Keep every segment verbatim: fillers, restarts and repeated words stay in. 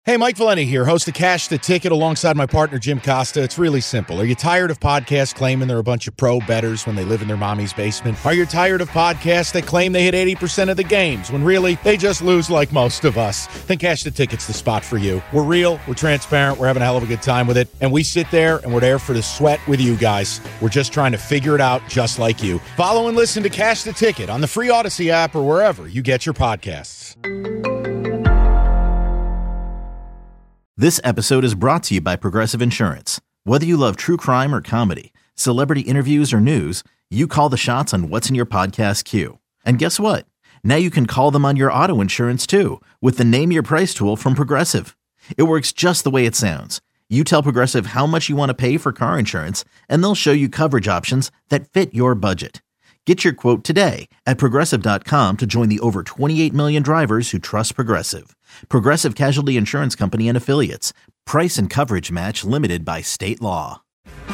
Hey, Mike Valenti here, host of Cash the Ticket alongside my partner, Jim Costa. It's really simple. Are you tired of podcasts claiming they're a bunch of pro bettors when they live in their mommy's basement? Are you tired of podcasts that claim they hit eighty percent of the games when really they just lose like most of us? Then Cash the Ticket's the spot for you. We're real, we're transparent, we're having a hell of a good time with it, and we sit there and we're there for the sweat with you guys. We're just trying to figure it out just like you. Follow and listen to Cash the Ticket on the free Odyssey app or wherever you get your podcasts. This episode is brought to you by Progressive Insurance. Whether you love true crime or comedy, celebrity interviews or news, you call the shots on what's in your podcast queue. And guess what? Now you can call them on your auto insurance too with the Name Your Price tool from Progressive. It works just the way it sounds. You tell Progressive how much you want to pay for car insurance, and they'll show you coverage options that fit your budget. Get your quote today at Progressive dot com to join the over twenty-eight million drivers who trust Progressive. Progressive Casualty Insurance Company and Affiliates. Price and coverage match limited by state law.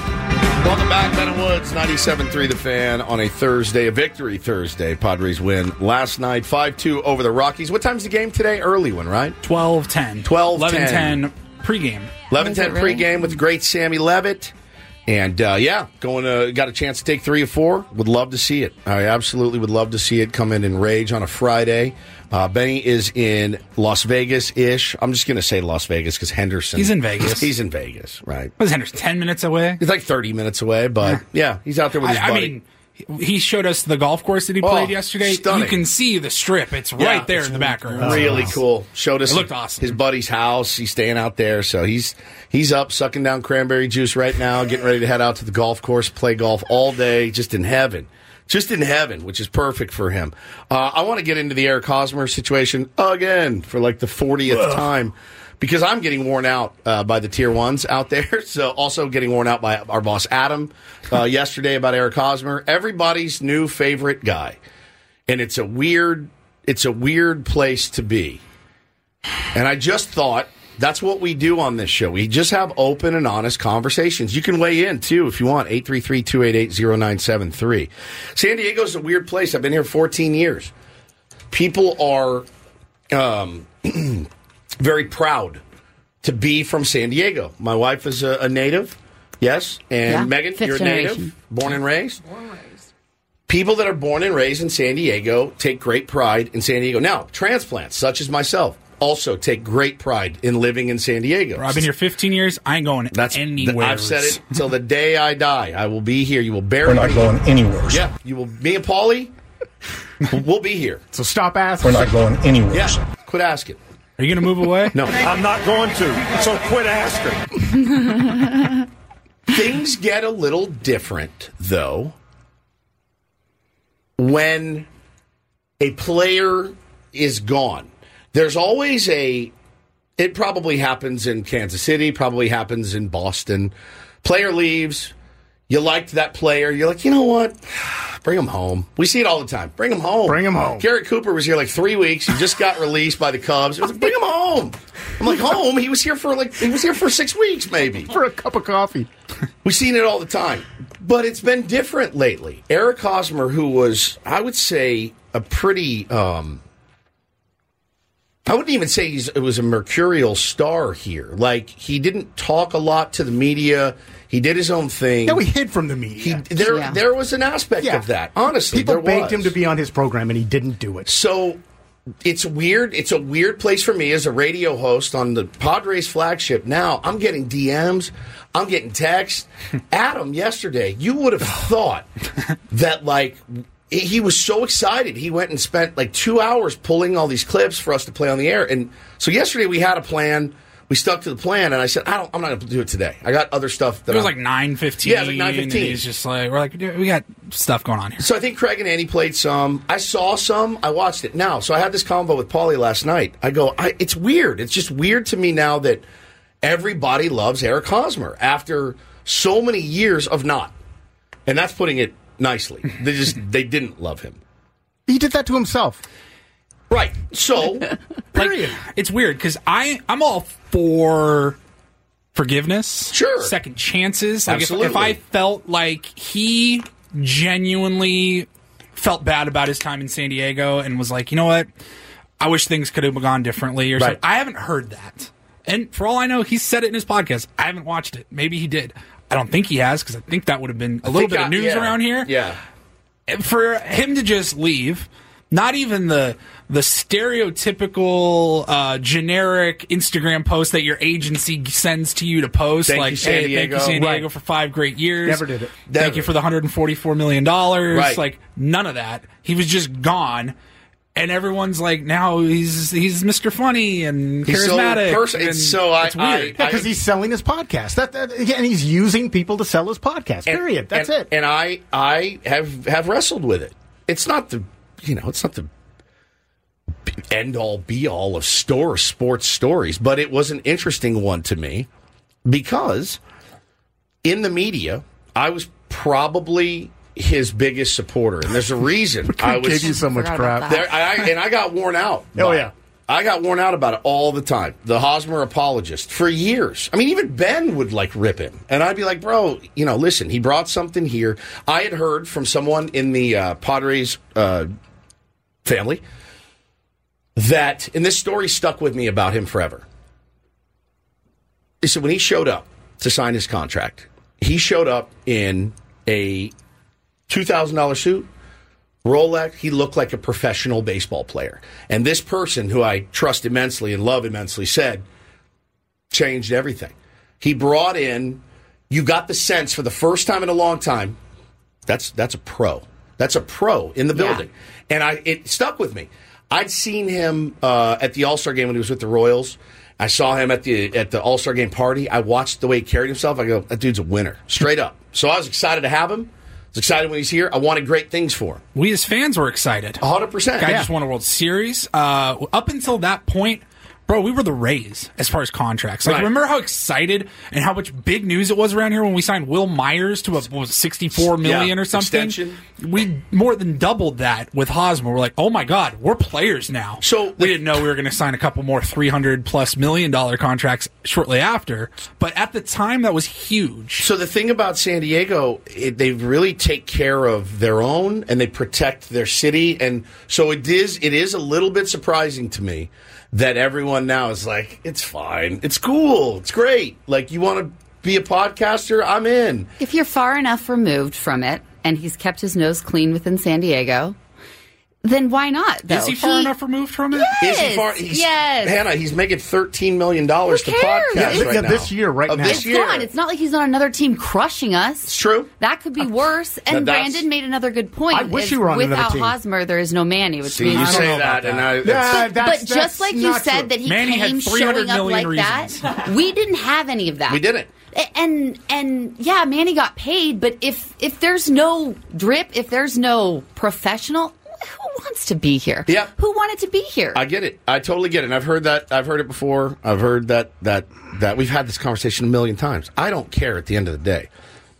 Welcome back, Ben and Woods, ninety-seven point three The Fan on a Thursday, a victory Thursday. Padres win last night, five two over the Rockies. What time's the game today? Early one, right? twelve ten. twelve ten. eleven ten pregame. eleven ten really? pregame with the great Sammy Levitt. And, uh, yeah, going to, got a chance to take three or four. Would love to see it. I absolutely would love to see it come in in rage on a Friday. Uh, Benny is in Las Vegas-ish. I'm just going to say Las Vegas because Henderson. He's in Vegas. He's in Vegas, right. What is Henderson, ten minutes away? He's like thirty minutes away, but, yeah, he's out there with his I, buddy. I mean, he showed us the golf course that he played Oh, yesterday. stunning. You can see the strip. It's Yeah, right there it's in the background. Really cool. Showed us It looked awesome. his buddy's house. He's staying out there, so he's he's up sucking down cranberry juice right now, getting ready to head out to the golf course, play golf all day, just in heaven. Just in heaven, which is perfect for him. Uh, I want to get into the Eric Hosmer situation again for like the fortieth Ugh. time. Because I'm getting worn out uh, by the tier ones out there. So also getting worn out by our boss, Adam, uh, yesterday about Eric Hosmer. Everybody's new favorite guy. And it's a weird, it's a weird place to be. And I just thought that's what we do on this show. We just have open and honest conversations. You can weigh in, too, if you want. eight three three, two eight eight, zero nine seven three. San Diego's a weird place. I've been here fourteen years. People are... Um, very proud to be from San Diego. My wife is a, a native, yes, and yeah, Megan, you're a generation. native, born and raised. Born and raised. People that are born and raised in San Diego take great pride in San Diego. Now, transplants, such as myself, also take great pride in living in San Diego. Bro, I've been here fifteen years. I ain't going That's, anywhere. I've said it till the day I die. I will be here. You will bury me. We're not going anywhere. Yeah, you will. Me and Paulie, we'll be here. So stop asking. We're not going anywhere. Yeah, quit asking. Are you going to move away? No. I'm not going to. So quit asking. Things get a little different, though, when a player is gone. There's always a, it probably happens in Kansas City, probably happens in Boston. Player leaves. You liked that player. You're like, you know what? Bring him home. We see it all the time. Bring him home. Bring him home. Garrett Cooper was here like three weeks. He just got released by the Cubs. It was like, bring him home. I'm like, home? He was here for like, he was here for six weeks maybe. For a cup of coffee. We've seen it all the time. But it's been different lately. Eric Hosmer, who was, I would say, a pretty, um, I wouldn't even say he's, it was a mercurial star here. Like, he didn't talk a lot to the media. He did his own thing. No, he hid from the media. He, there, Yeah. there was an aspect Yeah. of that. Honestly, People there begged was. him to be on his program, and he didn't do it. So it's weird. It's a weird place for me as a radio host on the Padres flagship. Now I'm getting D Ms. I'm getting texts. Adam, yesterday, you would have thought that like he was so excited. He went and spent like two hours pulling all these clips for us to play on the air. And so yesterday we had a plan. We stuck to the plan, and I said, I don't, I'm not going to do it today. I got other stuff. That It was I'm, like nine fifteen. Yeah, it was like nine fifteen. And he's just like, we're like, dude, we got stuff going on here. So I think Craig and Andy played some. I saw some. I watched it now. So I had this convo with Paulie last night. I go, I, it's weird. It's just weird to me now that everybody loves Eric Hosmer after so many years of not. And that's putting it nicely. They just they didn't love him. He did that to himself. Right. So, Like, it's weird because I I'm all for forgiveness, Sure. second chances. Like if, Absolutely. if I felt like he genuinely felt bad about his time in San Diego and was like, you know what, I wish things could have gone differently or Right. something. I haven't heard that. And for all I know, he said it in his podcast. I haven't watched it. Maybe he did. I don't think he has, because I think that would have been a little bit I, of news yeah, around here. Yeah. For him to just leave, not even the the stereotypical uh, generic Instagram post that your agency sends to you to post, Thank like, you, San hey, Diego. thank you, San Diego, Right. for five great years. Never did it. Never. Thank you for the one hundred forty-four million dollars. Right. Like, none of that. He was just gone. And everyone's like, now he's he's Mister Funny and He's so charismatic. pers- and it's so I- it's weird. I- Yeah, because he's selling his podcast. That, that and he's using people to sell his podcast. Period. That's and, it. And I, I have have wrestled with it. It's not the, you know, it's not the end all be all of store sports stories, but it was an interesting one to me because in the media, I was probably his biggest supporter, and there's a reason I was. gave you so much Forgot about crap. that. There, I, and I got worn out. Oh, by yeah. it. I got worn out about it all the time. The Hosmer apologist for years. I mean, even Ben would like rip him, and I'd be like, "Bro, you know, listen. He brought something here." I had heard from someone in the uh, Padres uh, family that, and this story stuck with me about him forever. He said when he showed up to sign his contract, he showed up in a two thousand dollars suit, Rolex. He looked like a professional baseball player. And this person, who I trust immensely and love immensely, said, changed everything. He brought in, you got the sense for the first time in a long time, that's that's a pro. That's a pro in the Yeah. building. And I it stuck with me. I'd seen him uh, at the All-Star game when he was with the Royals. I saw him at the at the All-Star game party. I watched the way he carried himself. I go, that dude's a winner, straight up. So I was excited to have him. I was excited when he's here. I wanted great things for him. We as fans were excited. one hundred percent. Guy Yeah. just won a World Series. Uh, up until that point, bro, we were the Rays as far as contracts. Like, Right. remember how excited and how much big news it was around here when we signed Will Myers to a what was it, sixty-four million Yeah, or something? extension. We more than doubled that with Hosmer. We're like, oh my god, we're players now. So we the- didn't know we were going to sign a couple more three hundred plus million dollar contracts shortly after. But at the time, that was huge. So the thing about San Diego, it, they really take care of their own and they protect their city, and so it is. It is a little bit surprising to me that everyone now is like, it's fine, it's cool, it's great. Like, you want to be a podcaster, I'm in. If you're far enough removed from it, and he's kept his nose clean within San Diego, then why not? Though? Is he far enough removed from it? Is he Yes, far? He's, yes. Hannah, he's making thirteen million dollars to Who cares? podcast Yeah, right yeah, now. this year, right Of now. This It's year. fun. It's not like he's on another team crushing us. It's true. That could be worse. And That- that's- Brandon made another good point. I wish Is you were on another without team. Hosmer, there is no Manny, which See, means you I don't say know that, about and that. I, Yeah, that's, that's- but just like you not said true. that he Manny had came three hundred showing up million like reasons. that, we didn't have any of that. we didn't. A- And and yeah, Manny got paid, but if if there's no drip, if there's no professional, who wants to be here? Yeah. Who wanted to be here? I get it. I totally get it. And I've heard that. I've heard it before. I've heard that that that we've had this conversation a million times. I don't care at the end of the day.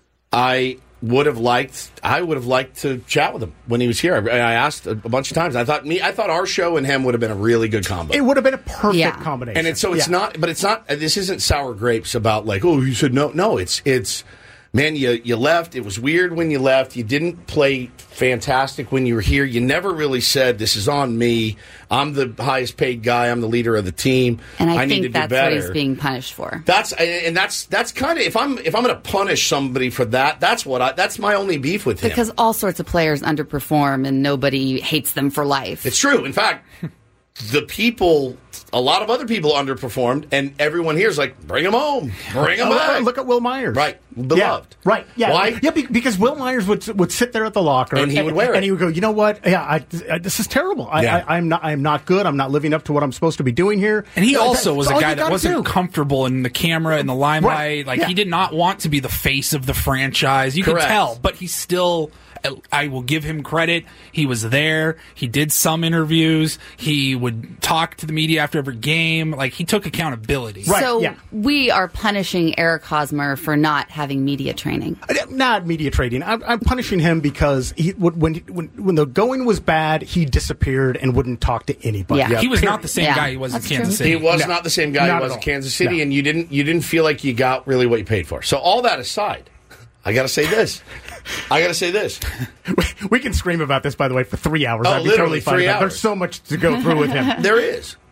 I would have liked. I would have liked to chat with him when he was here. I, I asked a, a bunch of times. I thought me. I thought our show and him would have been a really good combo. It would have been a perfect Yeah. combination. And it's so it's Yeah. not, but it's not. This isn't sour grapes about like, oh, you said no. No, it's it's. Man, you you left. It was weird when you left. You didn't play fantastic when you were here. You never really said, "This is on me. I'm the highest paid guy. I'm the leader of the team. and I, need think to do that's better." what he's being punished for. That's and that's that's kind of if I'm if I'm going to punish somebody for that, that's what I that's my only beef with him. Because all sorts of players underperform and nobody hates them for life. It's true. In fact, the people, a lot of other people underperformed, and everyone here is like, bring them home, bring them Oh, back. look at Will Myers. Right. Beloved. Yeah, right. Yeah. Why? Yeah, be- because Will Myers would would sit there at the locker And he would wear it. and he would go, you know what? Yeah, I, I, this is terrible. I, Yeah. I, I'm not. I'm not good. I'm not living up to what I'm supposed to be doing here. And he Yeah, also that's was a all guy you that gotta wasn't do. comfortable in the camera and the limelight. Right. Like, Yeah. he did not want to be the face of the franchise. You Correct. could tell, but he still, I will give him credit. He was there. He did some interviews. He would talk to the media after every game. Like, he took accountability. Right, so yeah. we are punishing Eric Hosmer for not having media training. Uh, Not media trading. I'm, I'm punishing him because he would, when when when the going was bad, he disappeared and wouldn't talk to anybody. Yeah. He was not the same Yeah. guy he was in That's Kansas true. City. He was No. not the same guy Not he at was in all. Kansas City, No. and you didn't you didn't feel like you got really what you paid for. So all that aside, I got to say this. I got to say this. We can scream about this, by the way, for three hours. Oh, I'd be literally totally fine three with that. hours. There's so much to go through with him. There is.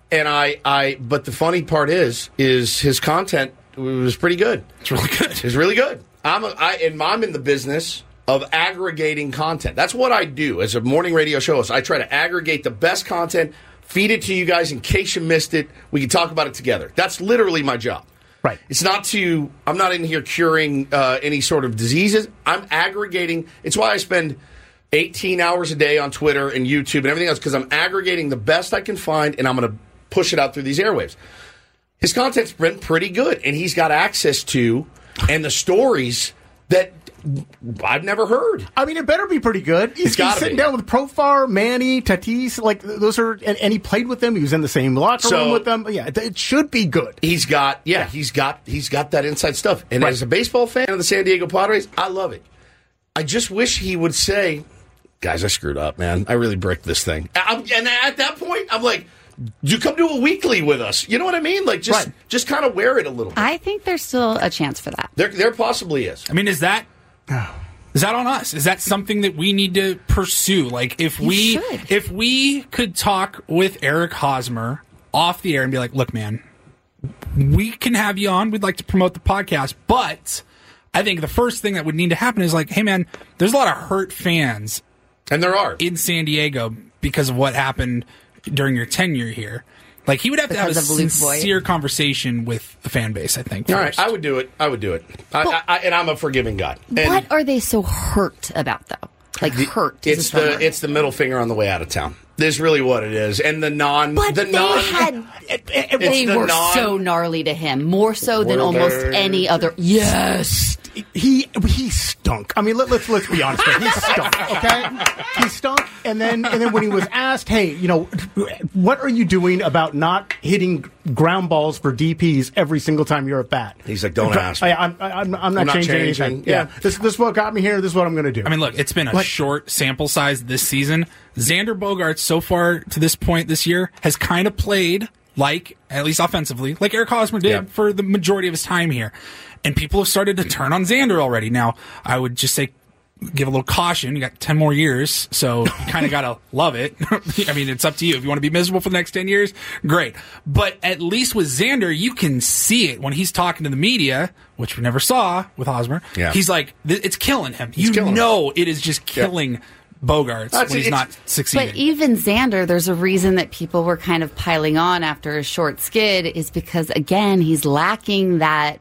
and I, I, but the funny part is, is his content was pretty good. It's really good. It's really good. I'm, a, I, and I'm in the business of aggregating content. That's what I do as a morning radio show host. I try to aggregate the best content, feed it to you guys in case you missed it. We can talk about it together. That's literally my job. Right. It's not to, I'm not in here curing uh, any sort of diseases. I'm aggregating. It's why I spend eighteen hours a day on Twitter and YouTube and everything else, because I'm aggregating the best I can find, and I'm going to push it out through these airwaves. His content's been pretty good, and he's got access to, and the stories that I've never heard. I mean, it better be pretty good. He's, he's sitting be. down with Profar, Manny, Tatis, like those are, and, and he played with them. He was in the same locker So- room with them. Yeah, it, it should be good. He's got, yeah, he's got, he's got that inside stuff. And Right. as a baseball fan of the San Diego Padres, I love it. I just wish he would say, guys, I screwed up, man. I really bricked this thing. I'm, and at that point, I'm like, you come do a weekly with us. You know what I mean? Like, just, Right. just kind of wear it a little bit. I think there's still a chance for that. There, there possibly is. I mean, is that is that on us? Is that something that we need to pursue? Like, if You we should. if we could talk with Eric Hosmer off the air and be like, look, man, we can have you on. We'd like to promote the podcast, but I think the first thing that would need to happen is like, hey, man, there's a lot of hurt fans And there are. in San Diego because of what happened during your tenure here. Like, he would have Because to of have a Luke sincere conversation with the fan base, I think. All right, first. I would do it. I would do it. I, But- I, I, and I'm a forgiving guy. And What are they so hurt about, though? Like, hurt. is It's a strong the word. it's the middle finger on the way out of town. This is really what it is. And the non But the they non had. it's They the were non- so gnarly to him, more so than Were almost they? any other. Yes. He he stunk. I mean, let, let's let's be honest. Here. He stunk. Okay, he stunk. And then and then when he was asked, hey, you know, what are you doing about not hitting ground balls for D Ps every single time you're at bat? He's like, don't ask me. I, I'm, I'm, I'm not I'm not changing, changing. anything. Yeah. Yeah, this this is what got me here. This is what I'm going to do. I mean, look, it's been a Like- short sample size this season. Xander Bogaerts, so far to this point this year, has kind of played like, at least offensively, like Eric Hosmer did Yeah. for the majority of his time here. And people have started to turn on Xander already. Now, I would just say, give a little caution. You got ten more years, so you kind of got to love it. I mean, it's up to you. If you want to be miserable for the next ten years, great. But at least with Xander, you can see it when he's talking to the media, which we never saw with Hosmer. Yeah. He's like, th- it's killing him. You killing him. know it is just killing Bogaerts That's- when he's it's- not succeeding. But even Xander, there's a reason that people were kind of piling on after a short skid, is because, again, he's lacking that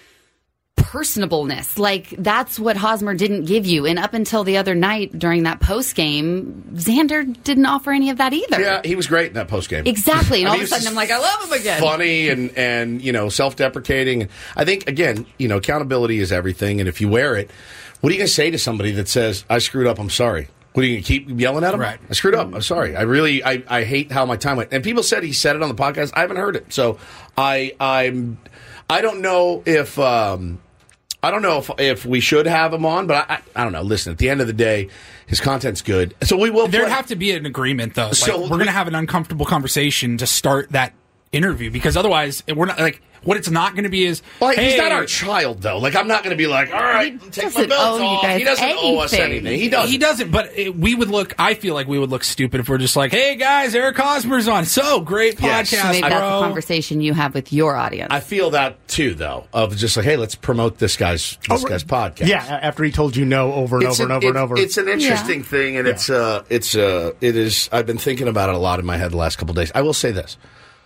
personableness. Like, that's what Hosmer didn't give you. And up until the other night during that post game, Xander didn't offer any of that either. Yeah, he was great in that post game. Exactly. And I all mean, of a sudden, he's I'm like, I love him again. Funny and and you know self deprecating. I think again, you know, accountability is everything. And if you wear it, what are you going to say to somebody that says, "I screwed up. I'm sorry"? What are you going to keep yelling at him? Right. I screwed up. I'm sorry. I really, I, I hate how my time went. And people said he said it on the podcast. I haven't heard it, so I, I'm, I don't know if, um, I don't know if if we should have him on, but I, I, I don't know. Listen, at the end of the day, his content's good, so we will. There'd play. have to be an agreement, though. Like, So- we're going to have an uncomfortable conversation to start that interview, because otherwise, we're not like what it's not going to be is. Well, hey, he's not our child, though. Like, I'm not going to be like, all right, He take my doesn't belts owe you off. guys He doesn't owe us anything. anything. He doesn't. He doesn't, but it, we would look. I feel like we would look stupid if we're just like, "Hey guys, Eric Hosmer's on. So great Yes. podcast, Maybe that's bro." the conversation you have with your audience. I feel that too, though, of just like, hey, let's promote this guy's this Oh, guy's podcast. Yeah, after he told you no over and It's over an, and over and it- over. It's an interesting Yeah. thing, and it's uh, it's uh, it is. I've been thinking about it a lot in my head the last couple of days. I will say this: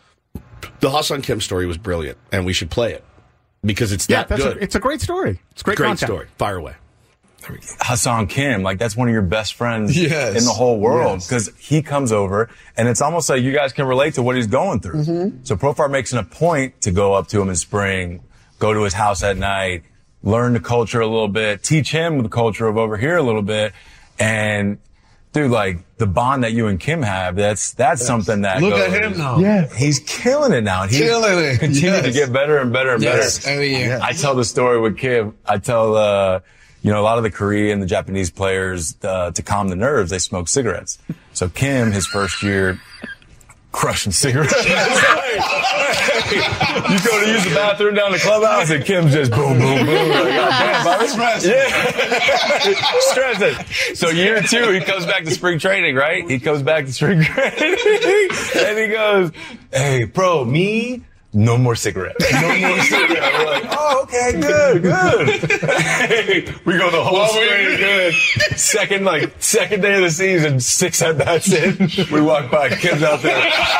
the Ha-Seong Kim story was brilliant, and we should play it because it's yeah, that that's good. A, it's a great story. It's great, great content. story. Fire away. Ha-Seong Kim, like that's one of your best friends Yes. in the whole world, Yes. because he comes over and it's almost like you guys can relate to what he's going through. Mm-hmm. So Profar makes it a point to go up to him in spring, go to his house at night, learn the culture a little bit, teach him the culture of over here a little bit. And dude, like the bond that you and Kim have, that's, that's something that Look goes, at him now. Yeah. He's killing it now. And he's Killing it. continued to Yes. get better and better and Yes, better. every year. I tell the story with Kim. I tell, uh, you know, a lot of the Korean, the Japanese players, uh, to calm the nerves, they smoke cigarettes. So Kim, his first year crushing cigarettes. Hey, you go to use the bathroom down the clubhouse, and Kim's just boom, boom, boom. Like, God damn, Bobby. Stress. Yeah. Stressing. So year two, he comes back to spring training, right? He comes back to spring training, and he goes, hey, bro, me, no more cigarettes. No more cigarettes. We're like, oh, okay, good, good. Hey, we go the whole spring, good. Second, like, second day of the season, six at-bats in. We walk by, Kim's out there.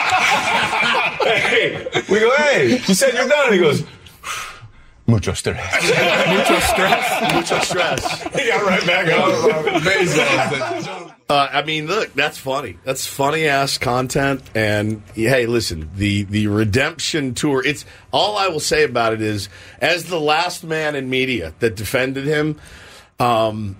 Hey, we go, hey, you said you're done. And he goes, mucho stress. Mucho stress. Mucho stress. He got right back up. Baseball. Uh, I mean, look, that's funny. That's funny ass content. And hey, listen, the the redemption tour. It's all I will say about it is, as the last man in media that defended him, um,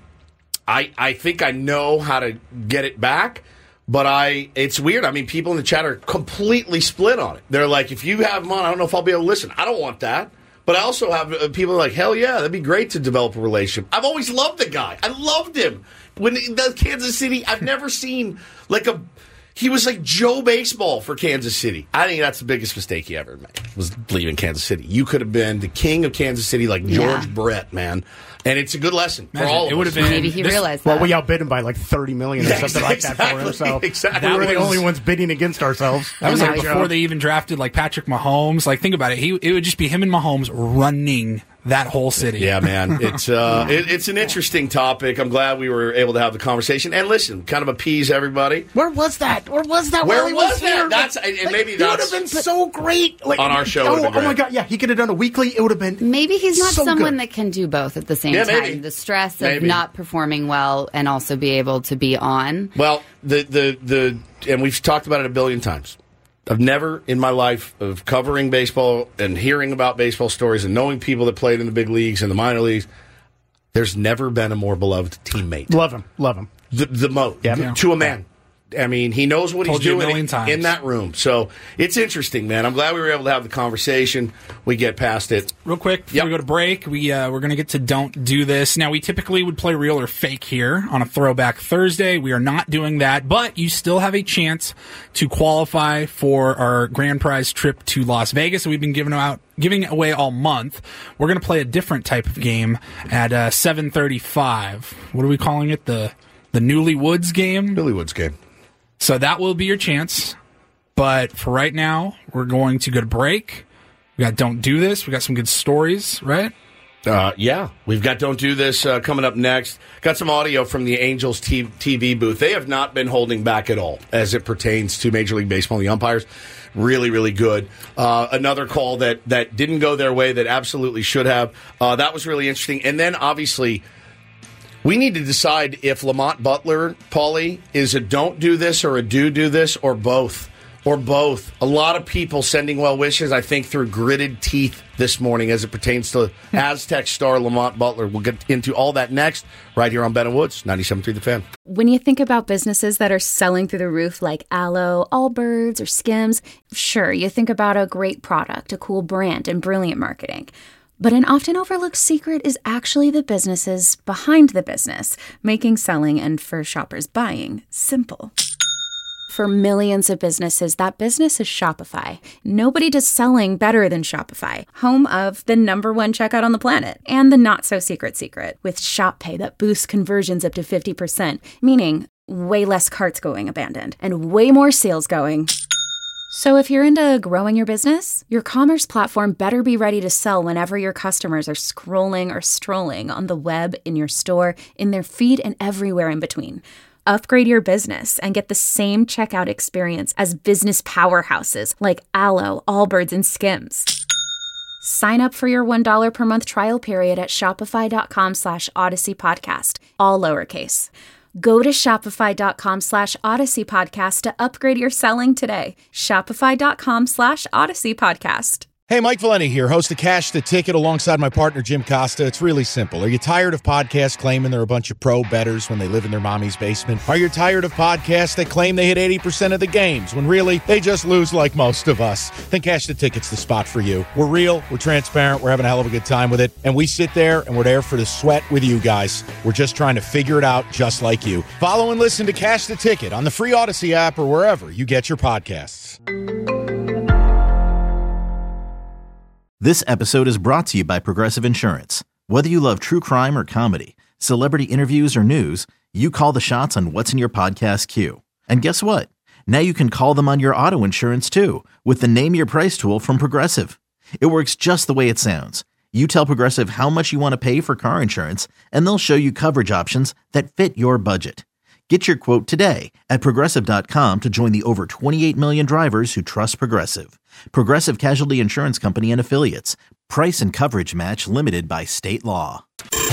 I I think I know how to get it back. But I, it's weird. I mean, people in the chat are completely split on it. They're like, if you have him on, I don't know if I'll be able to listen. I don't want that. But I also have uh, people like, hell yeah, that'd be great to develop a relationship. I've always loved the guy. I loved him. When he does Kansas City, I've never seen like a, he was like Joe Baseball for Kansas City. I think that's the biggest mistake he ever made, was leaving Kansas City. You could have been the king of Kansas City like George Yeah. Brett, man. And it's a good lesson for Imagine, all of it would us. have been Maybe he this- realized Well, that. we outbid him by like thirty million or Yeah, something like that for him. exactly, So exactly. we were the That was- only ones bidding against ourselves. That was And like now before he's- they even drafted like Patrick Mahomes. Like, think about it. He it would just be him and Mahomes running that whole city. Yeah, man. It's uh, it, it's an interesting topic. I'm glad we were able to have the conversation. And listen, kind of appease everybody. Where was that? Where was that? Where while he was that? here? That's- and Like, maybe it would that's- have been so great. Like, On our show, it Oh, would've been oh my great. god, yeah, he could have done a weekly. It would have been. Maybe he's not so someone good. that can do both at the same Yeah, time. maybe. The stress of Maybe. not performing well and also be able to be on. Well, the the the and we've talked about it a billion times. I've never in my life of covering baseball and hearing about baseball stories and knowing people that played in the big leagues and the minor leagues, there's never been a more beloved teammate. Love him, love him. The, the most Yeah. to a man. I mean, he knows what Told he's you a doing million in, times. in that room. So it's interesting, man. I'm glad we were able to have the conversation. We get past it. Real quick, before Yep. we go to break, we, uh, we're going to get to Don't Do This. Now, we typically would play Real or Fake here on a Throwback Thursday. We are not doing that, but you still have a chance to qualify for our grand prize trip to Las Vegas that we've been giving out giving away all month. We're going to play a different type of game at uh, seven thirty-five. What are we calling it? The the Newlywoods game? Billy Woods game. So that will be your chance. But for right now, we're going to go to break. We got Don't Do This. We got some good stories, right? Uh, yeah, we've got Don't Do This uh, coming up next. Got some audio from the Angels T- TV booth. They have not been holding back at all as it pertains to Major League Baseball and the umpires. Really, really good. Uh, another call that, that didn't go their way that absolutely should have. Uh, that was really interesting. And then, obviously, we need to decide if Lamont Butler, Paulie, is a don't do this or a do do this or both. Or both. A lot of people sending well wishes, I think, through gritted teeth this morning as it pertains to Aztec star Lamont Butler. We'll get into all that next, right here on Ben and Woods, ninety-seven point three The Fan. When you think about businesses that are selling through the roof like Aloe, Allbirds, or Skims, sure, you think about a great product, a cool brand, and brilliant marketing. But an often overlooked secret is actually the businesses behind the business, making selling and for shoppers buying simple. For millions of businesses, that business is Shopify. Nobody does selling better than Shopify, home of the number one checkout on the planet and the not-so-secret secret with Shop Pay that boosts conversions up to fifty percent, meaning way less carts going abandoned and way more sales going. So if you're into growing your business, your commerce platform better be ready to sell whenever your customers are scrolling or strolling on the web, in your store, in their feed, and everywhere in between. Upgrade your business and get the same checkout experience as business powerhouses like Aloe, Allbirds, and Skims. Sign up for your one dollar per month trial period at shopify.com slash Odyssey Podcast, all lowercase. Go to shopify.com slash Odyssey Podcast to upgrade your selling today. Shopify.com slash Odyssey Podcast. Hey, Mike Valenti here, host of Cash the Ticket alongside my partner, Jim Costa. It's really simple. Are you tired of podcasts claiming they're a bunch of pro bettors when they live in their mommy's basement? Are you tired of podcasts that claim they hit eighty percent of the games when really they just lose like most of us? Then Cash the Ticket's the spot for you. We're real, we're transparent, we're having a hell of a good time with it, and we sit there and we're there for the sweat with you guys. We're just trying to figure it out just like you. Follow and listen to Cash the Ticket on the free Odyssey app or wherever you get your podcasts. This episode is brought to you by Progressive Insurance. Whether you love true crime or comedy, celebrity interviews or news, you call the shots on what's in your podcast queue. And guess what? Now you can call them on your auto insurance too with the Name Your Price tool from Progressive. It works just the way it sounds. You tell Progressive how much you want to pay for car insurance, and they'll show you coverage options that fit your budget. Get your quote today at Progressive dot com to join the over twenty-eight million drivers who trust Progressive. Progressive Casualty Insurance Company and Affiliates. Price and coverage match limited by state law.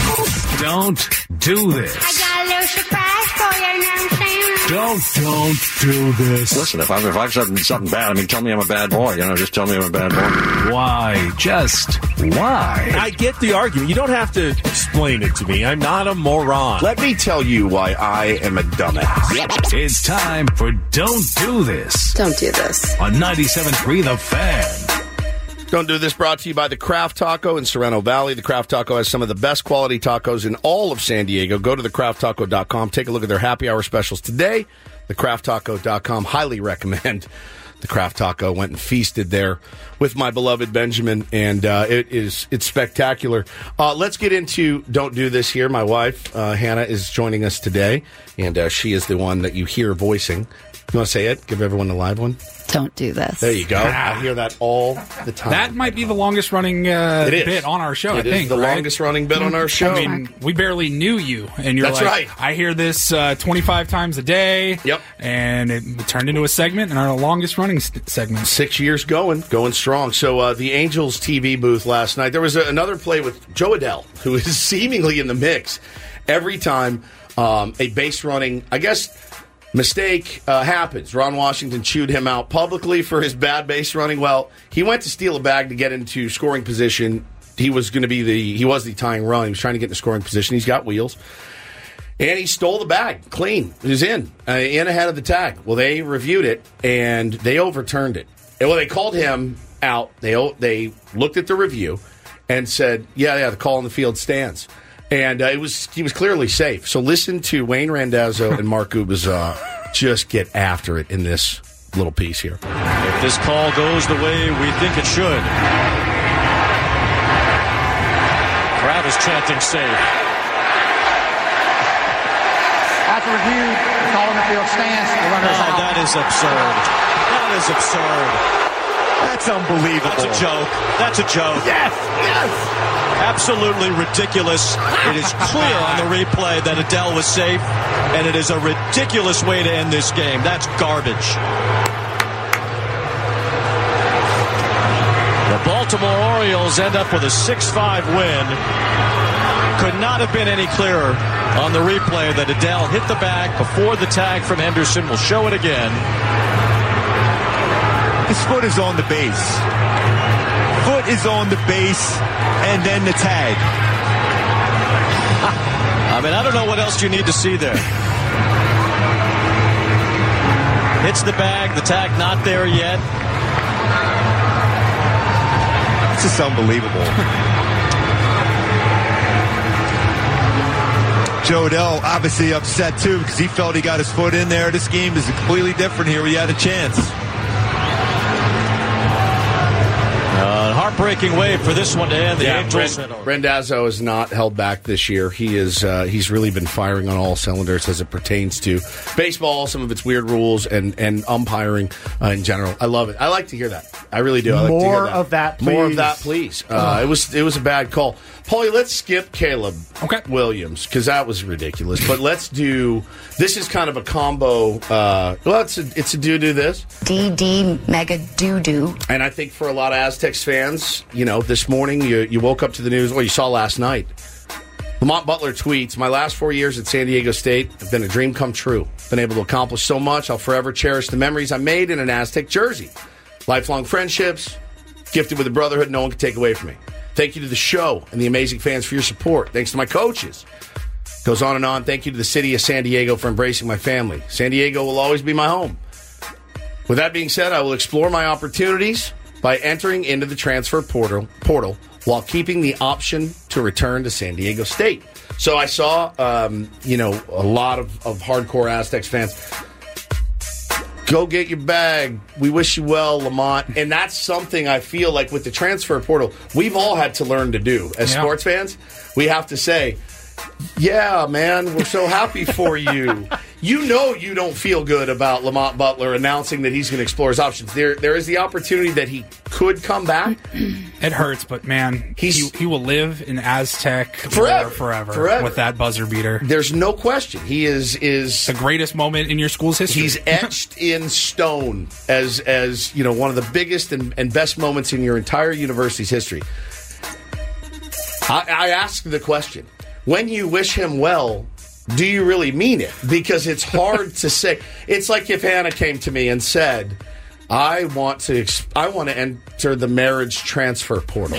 Don't do this. I got a little surprise for you, you know what I'm saying? Don't, don't do this. Listen, if I've, if I've said something bad, I mean, tell me I'm a bad boy. You know, just tell me I'm a bad boy. Why? Just why? I get the argument. You don't have to explain it to me. I'm not a moron. Let me tell you why I am a dumbass. It's time for Don't Do This. Don't do this. On ninety-seven point three The Fan. Don't Do This brought to you by the Craft Taco in Sereno Valley. The Craft Taco has some of the best quality tacos in all of San Diego. Go to the craft taco dot com. Take a look at their happy hour specials today. the craft taco dot com. Highly recommend the Craft Taco. Went and feasted there with my beloved Benjamin, and uh, it is it's spectacular. Uh, let's get into Don't Do This here. My wife, uh, Hannah, is joining us today, and uh, she is the one that you hear voicing. You want to say it? Give everyone a live one. Don't do this. There you go. I hear that all the time. That might be the longest running uh, It is. bit on our show, It I is think. the right? longest running bit on our show. I mean, we barely knew you, and you're That's like, right. I hear this uh, twenty-five times a day. Yep. And it turned into a segment, and our longest running st- segment. Six years going, going strong. So uh, the Angels T V booth last night, there was a, another play with Joe Adell, who is seemingly in the mix every time um, a base running, I guess, mistake uh, happens. Ron Washington chewed him out publicly for his bad base running. Well, he went to steal a bag to get into scoring position. He was going to be the he was the tying run. He was trying to get into scoring position. He's got wheels. And he stole the bag, clean. It was in, uh, in ahead of the tag. Well, they reviewed it, and they overturned it. And well, they called him out. They they looked at the review and said, yeah, yeah, the call on the field stands. And uh, it was he was clearly safe. So listen to Wayne Randazzo and Mark Gubicza just get after it in this little piece here. If this call goes the way we think it should. Crowd is chanting safe. After review, the call on the field stands. The runner is Oh, out. that is absurd. That is absurd. That's unbelievable. That's a joke. That's a joke. Yes, yes. Absolutely ridiculous. It is clear on the replay that Adell was safe, and it is a ridiculous way to end this game. That's garbage. The Baltimore Orioles end up with a six five win. Could not have been any clearer on the replay that Adell hit the bag before the tag from Henderson. We'll show it again. His foot is on the base. Foot is on the base, and then the tag. I mean, I don't know what else you need to see there. Hits the bag, the tag not there yet. It's just unbelievable. Joe Adell obviously upset too because he felt he got his foot in there. This game is completely different here. We had a chance. Uh, heartbreaking way for this one to end. The Yeah, Angels. Ren- Randazzo is not held back this year. He is uh, he's really been firing on all cylinders as it pertains to baseball, some of its weird rules, and and umpiring uh, in general. I love it. I like to hear that. I really do. I like to More hear that. of that, please. More of that, please. Uh, it was it was a bad call. Paulie, let's skip Caleb okay. Williams because that was ridiculous. But let's do. This is kind of a combo. Uh, well, it's a, it's a do do this. D D mega doo doo. And I think for a lot of Aztecs fans, you know, this morning you, you woke up to the news, or you saw last night. Lamont Butler tweets, my last four years at San Diego State have been a dream come true. Been able to accomplish so much. I'll forever cherish the memories I made in an Aztec jersey. Lifelong friendships, gifted with a brotherhood no one can take away from me. Thank you to the show and the amazing fans for your support. Thanks to my coaches. Goes on and on. Thank you to the city of San Diego for embracing my family. San Diego will always be my home. With that being said, I will explore my opportunities by entering into the transfer portal, portal while keeping the option to return to San Diego State. So I saw, um, you know, a lot of, of hardcore Aztecs fans Go get your bag. We wish you well, Lamont. And that's something I feel like with the transfer portal, we've all had to learn to do. As Yeah. sports fans, we have to say, yeah, man, we're so happy for you. You know you don't feel good about Lamont Butler announcing that he's going to explore his options. There, There is the opportunity that he could come back. It hurts, but man, he, he will live in Aztec Forever. forever, Forever. with that buzzer beater. There's no question. He is is the greatest moment in your school's history. He's etched in stone as as you know one of the biggest and, and best moments in your entire university's history. I, I ask the question: when you wish him well, do you really mean it? Because it's hard to say. It's like if Hannah came to me and said, I want to ex- I want to enter the marriage transfer portal.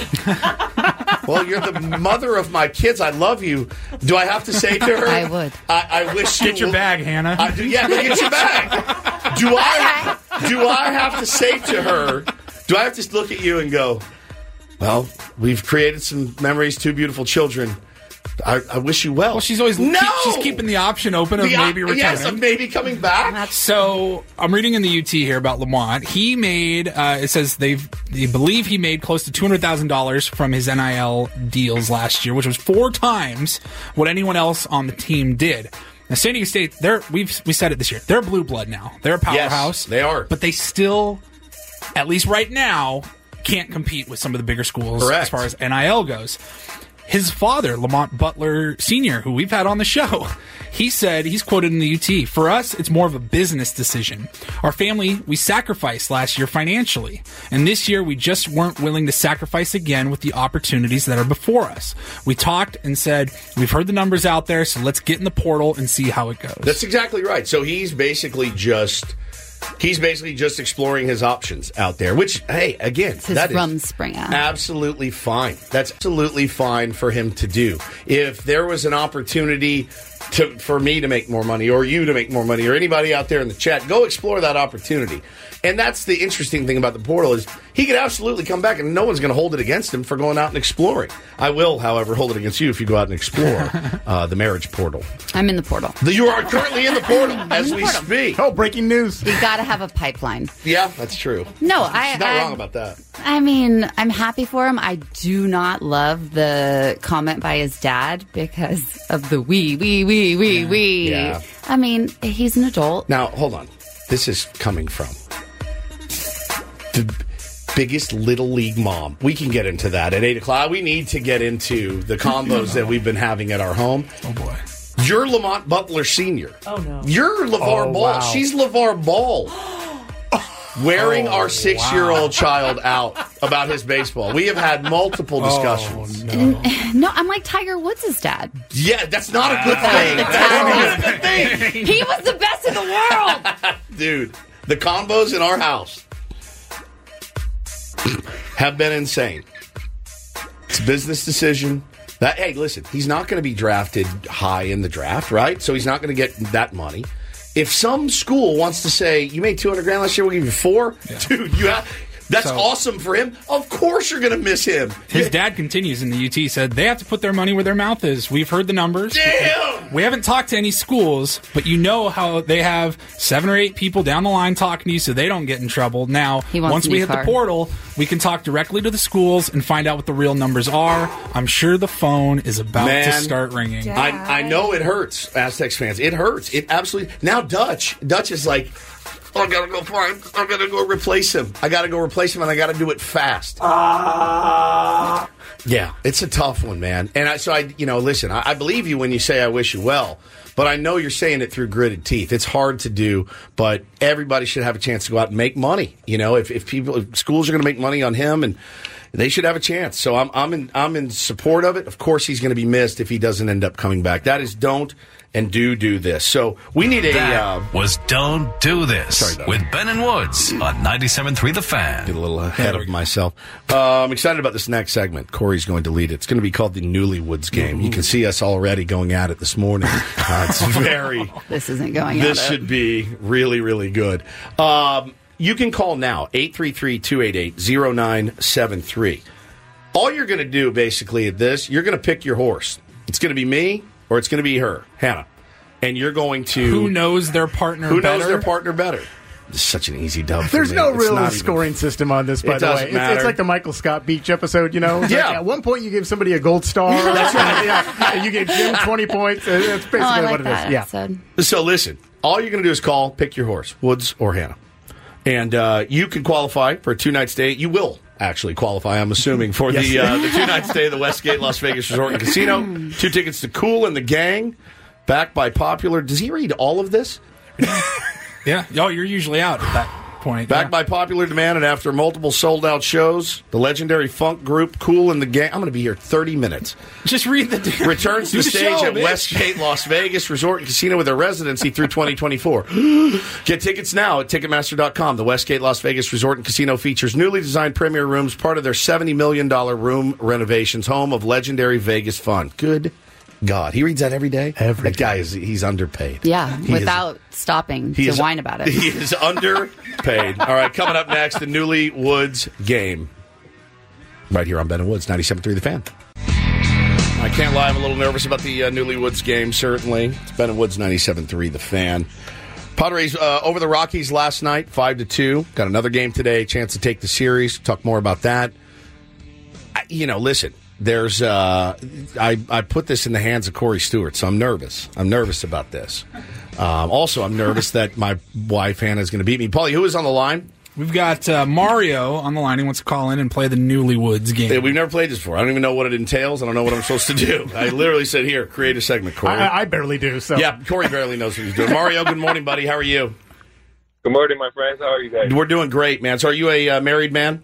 Well, you're the mother of my kids. I love you. Do I have to say to her? I would. I, I wish Get you your bag, Hannah. I do, yeah, go get your bag. Do I do I have to say to her, do I have to look at you and go, well, we've created some memories, two beautiful children. I, I wish you well. Well, she's always no! keep, she's keeping the option open of The- maybe returning. Yes, of maybe coming back. So I'm reading in the U T here about Lamont. He made uh, it says they've they believe he made close to two hundred thousand dollars from his N I L deals last year, which was four times what anyone else on the team did. Now, San Diego State, they're we've we said it this year. They're a blue blood now. They're a powerhouse. Yes, they are. But they still, at least right now, can't compete with some of the bigger schools Correct. as far as N I L goes. His father, Lamont Butler Senior, who we've had on the show, he said, he's quoted in the U T, for us, it's more of a business decision. Our family, we sacrificed last year financially. And this year, we just weren't willing to sacrifice again with the opportunities that are before us. We talked and said, we've heard the numbers out there, so let's get in the portal and see how it goes. That's exactly right. So he's basically just... He's basically just exploring his options out there, which, hey, again, It's his that is Rumspringa. absolutely fine. That's absolutely fine for him to do. If there was an opportunity to, for me to make more money or you to make more money or anybody out there in the chat, go explore that opportunity. And that's the interesting thing about the portal is he could absolutely come back and no one's going to hold it against him for going out and exploring. I will, however, hold it against you if you go out and explore uh, the marriage portal. I'm in the portal. You are currently in the portal as the we portal. speak. Oh, breaking news. You got to have a pipeline. Yeah, that's true. No, I. She's not I, wrong about that. I mean, I'm happy for him. I do not love the comment by his dad because of the we, we, we, we, we. Yeah. I mean, he's an adult. Now, hold on. This is coming from the biggest little league mom. We can get into that at eight o'clock. We need to get into the combos that we've been having at our home. Oh, boy. You're Lamont Butler Senior Oh, no. You're LeVar Oh, Ball. wow. She's LeVar Ball. Wearing Oh, our six-year-old child out about his baseball. We have had multiple discussions. Oh, no. No, I'm like Tiger Woods' dad. Yeah, that's not a good thing. That's not a good thing. He was the best in the world. Dude, the combos in our house have been insane. It's a business decision. That, hey, listen, he's not going to be drafted high in the draft, right? So he's not going to get that money. If some school wants to say, you made two hundred grand last year, we'll give you four, Yeah. dude, you have, that's So- awesome for him. Of course you're going to miss him. His dad continues in the U T, said they have to put their money where their mouth is. We've heard the numbers. Damn! We haven't talked to any schools, but you know how they have seven or eight people down the line talking to you so they don't get in trouble. Now, He wants once a we new hit car. the portal, we can talk directly to the schools and find out what the real numbers are. I'm sure the phone is about Man, to start ringing. I, I know it hurts, Aztecs fans. It hurts. It absolutely. Now Dutch, Dutch is like, oh, I gotta go find. I gotta go replace him. I gotta go replace him, and I gotta do it fast. Ah. Yeah, it's a tough one, man. And I, so I, you know, listen, I, I believe you when you say I wish you well, but I know you're saying it through gritted teeth. It's hard to do, but everybody should have a chance to go out and make money. You know, if, if people, if schools are going to make money on him, and they should have a chance. So I'm, I'm in, I'm in support of it. Of course, he's going to be missed if he doesn't end up coming back. That is don't and do do this. So we need a. That Uh, was Don't Do This Sorry, Doug. with Ben and Woods on ninety-seven point three The Fan. Get a little ahead of myself. Uh, I'm excited about this next segment. Corey's going to lead it. It's going to be called the Newlywoods Game. You can see us already going at it this morning. Uh, it's very. This isn't going This at it. should be really, really good. Um, you can call now, eight three three, two eight eight, zero nine seven three. All you're going to do, basically, at this, you're going to pick your horse. It's going to be me or it's going to be her, Hannah. And you're going to... Who knows their partner Who better? knows their partner better? This is such an easy dub. For There's me. no It's real not scoring even, system on this, by it the way. doesn't It's, matter. it's like the Michael Scott Beach episode, you know? It's Yeah. Like, at one point, you gave somebody a gold star. That's right. Yeah. You gave Jim twenty points. That's basically Oh, I like what it that is. Yeah. episode. So listen, all you're going to do is call, pick your horse, Woods or Hannah. And uh, you can qualify for a two-night stay. You will actually qualify, I'm assuming, for Yes. the uh, the two-night stay at the Westgate Las Vegas Resort and Casino. Two tickets to Kool and the Gang, backed by Popular. Does he read all of this? Yeah. Oh, you're usually out at that point. Backed yeah. by popular demand and after multiple sold-out shows, the legendary funk group Kool and the Gang. I'm going to be here thirty minutes. Just read the Returns to do the stage show, at bitch. Westgate Las Vegas Resort and Casino with their residency through twenty twenty-four. Get tickets now at Ticketmaster dot com. The Westgate Las Vegas Resort and Casino features newly designed premier rooms, part of their seventy million dollars room renovations, home of legendary Vegas fun. Good God. He reads that every day? Every that guy, is he's underpaid. Yeah, He without stopping He to is- whine about it. He is underpaid. All right, coming up next, the Newly Woods game. Right here on Ben and Woods, ninety-seven point three The Fan. I can't lie, I'm a little nervous about the uh, Newly Woods game, certainly. It's Ben and Woods, ninety-seven point three The Fan. Padres uh, over the Rockies last night, five to two. Got another game today, chance to take the series. Talk more about that. I, you know, listen, there's, uh, I, I put this in the hands of Corey Stewart, so I'm nervous. I'm nervous about this. Um, also, I'm nervous that my wife, Hannah, is going to beat me. Paulie, who is on the line? We've got uh, Mario on the line. He wants to call in and play the Newlywoods game. Hey, we've never played this before. I don't even know what it entails. I don't know what I'm supposed to do. I literally said, here, create a segment, Corey. I, I barely do. So Yeah, Corey barely knows what he's doing. Mario, good morning, buddy. How are you? Good morning, my friends. How are you guys? We're doing great, man. So are you a uh, married man?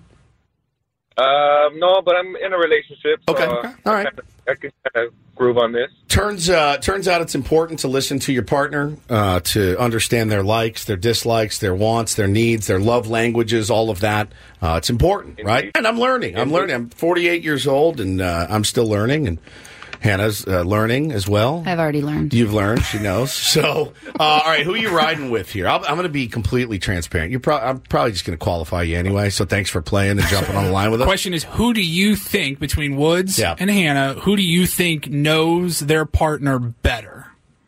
Um, no, but I'm in a relationship. So Okay. uh, Okay. All right. I, kinda, I can kind of groove on this. Turns uh, turns out it's important to listen to your partner, uh, to understand their likes, their dislikes, their wants, their needs, their love languages, all of that. Uh, it's important, right? And I'm learning. I'm learning. I'm forty-eight years old, and uh, I'm still learning. And Hannah's uh, learning as well. I've already learned. You've learned. She knows. So, uh, all right, who are you riding with here? I'll, I'm going to be completely transparent. You're pro- I'm probably just going to qualify you anyway. So thanks for playing and jumping on the line with The us. question is, who do you think, between Woods Yeah. and Hannah, who do you think knows their partner better?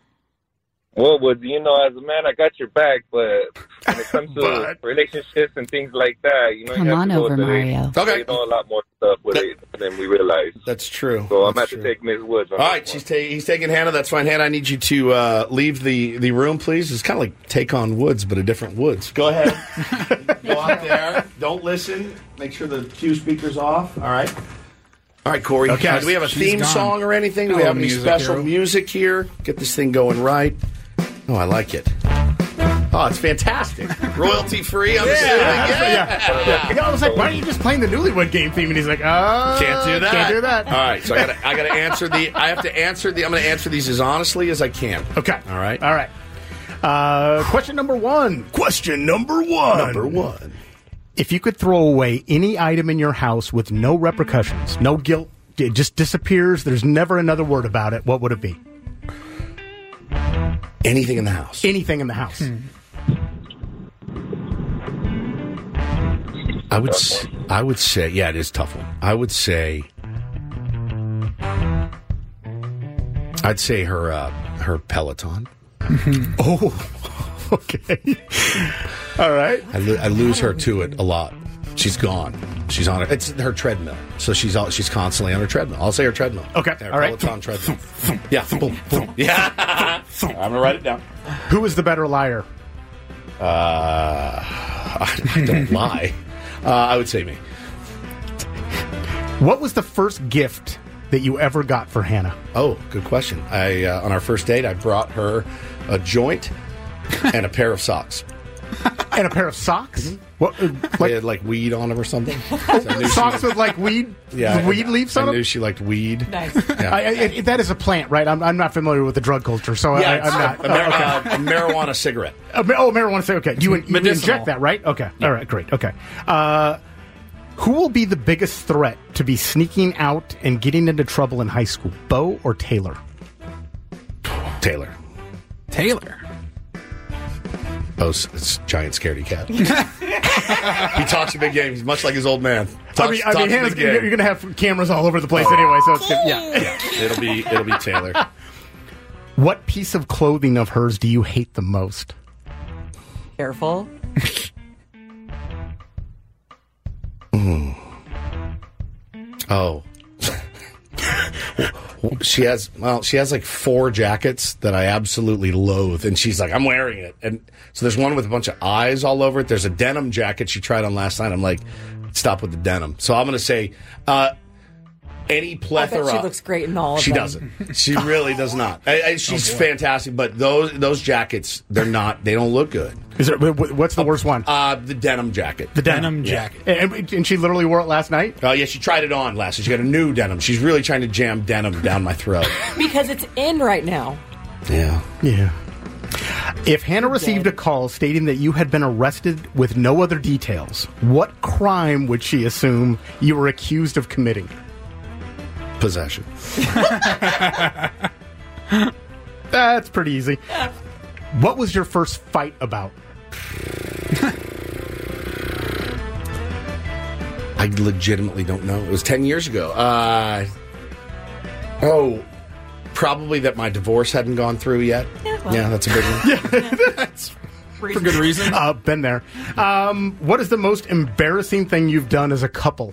Well, Woods, you know, as a man, I got your back, but when it comes to relationships and things like that, you know, Come you have on to go over, to the- Mario. Okay. You know a lot more stuff with it than we realize. That's true. So I'm That's going to true. take Miz Woods. On All this right, one. she's ta- he's taking Hannah. That's fine. Hannah, I need you to uh, leave the, the room, please. It's kind of like take on Woods, but a different Woods. Go ahead. Go out there. Don't listen. Make sure the cue speaker's off. All right. All right, Corey. Okay. Uh, do we have a She's theme gone. song or anything? Do we No have any music special here. music here? Get this thing going right. Oh, I like it. Oh, it's fantastic. Royalty free, I'm assuming. yeah, yeah. Yeah, I was like, why aren't you just playing the Newlywed Game theme? And he's like, uh, Can't do that. Can't do that. All right, so I got to I got to answer the. I have to answer the. I'm going to answer these as honestly as I can. Okay. All right. All right. Uh, question number one. Question number one. Number one. If you could throw away any item in your house with no repercussions, no guilt, it just disappears, there's never another word about it, what would it be? Anything in the house. Anything in the house. Hmm. I would. s- I would say. Yeah, it is a tough one. I would say. I'd say her. Uh, her Peloton. Oh, okay. All right. I, lo- I lose her to it a lot. She's gone. She's on it. It's her treadmill. So she's all, she's constantly on her treadmill. I'll say her treadmill. Okay. Her All right. Peloton treadmill. Yeah. Boom, boom. Yeah. I'm gonna write it down. Who is the better liar? Uh, I, I don't lie. Uh, I would say me. What was the first gift that you ever got for Hannah? Oh, good question. I uh, on our first date, I brought her a joint and a pair of socks. And a pair of socks? What? uh, They Like had like weed on them or something. So I knew she- socks with like weed, yeah, weed I, leaves I on them? knew she liked weed. Nice. Yeah. I, I, it- that is a plant, right? I'm, I'm not familiar with the drug culture, so Yeah, I, it's I'm not. a, mar- oh, okay. uh, a marijuana cigarette. Uh, ma- oh, marijuana. Say okay. You, in, you Medicinal. inject that, right? Okay. All right. Great. Okay. Uh, who will be the biggest threat to be sneaking out and getting into trouble in high school, Bo or Taylor? Taylor. Taylor. Oh, it's it's giant scaredy cat. He talks a big game. He's much like his old man. Talks, I mean, I talks mean a Hannah's, big you're, game. you're going to have cameras all over the place anyway, so it's good. Yeah. Yeah, it'll be it'll be Taylor. What piece of clothing of hers do you hate the most? Careful. mm. Oh. She has, well, she has like four jackets that I absolutely loathe, and she's like, I'm wearing it. And so there's one with a bunch of eyes all over it. There's a denim jacket she tried on last night. I'm like, stop with the denim. So I'm going to say, uh, any plethora. I bet she looks great in all of she them. doesn't. She really does not. I, I, she's oh fantastic, but those those jackets, they're not. They don't look good. Is there, what's the worst one? Uh, the denim jacket. The denim, denim jacket. Yeah. And, and she literally wore it last night? Oh, uh, yeah, she tried it on last night. She got a new denim. She's really trying to jam denim down my throat. Because it's in right now. Yeah. Yeah. If Hannah received a call stating that you had been arrested with no other details, what crime would she assume you were accused of committing? Possession. That's pretty easy. What was your first fight about? I legitimately don't know. It was ten years ago. Uh, oh, probably that my divorce hadn't gone through yet. Yeah, well. Yeah, that's a big one. Yeah, that's for good reason. Uh, been there. Um, what is the most embarrassing thing you've done as a couple?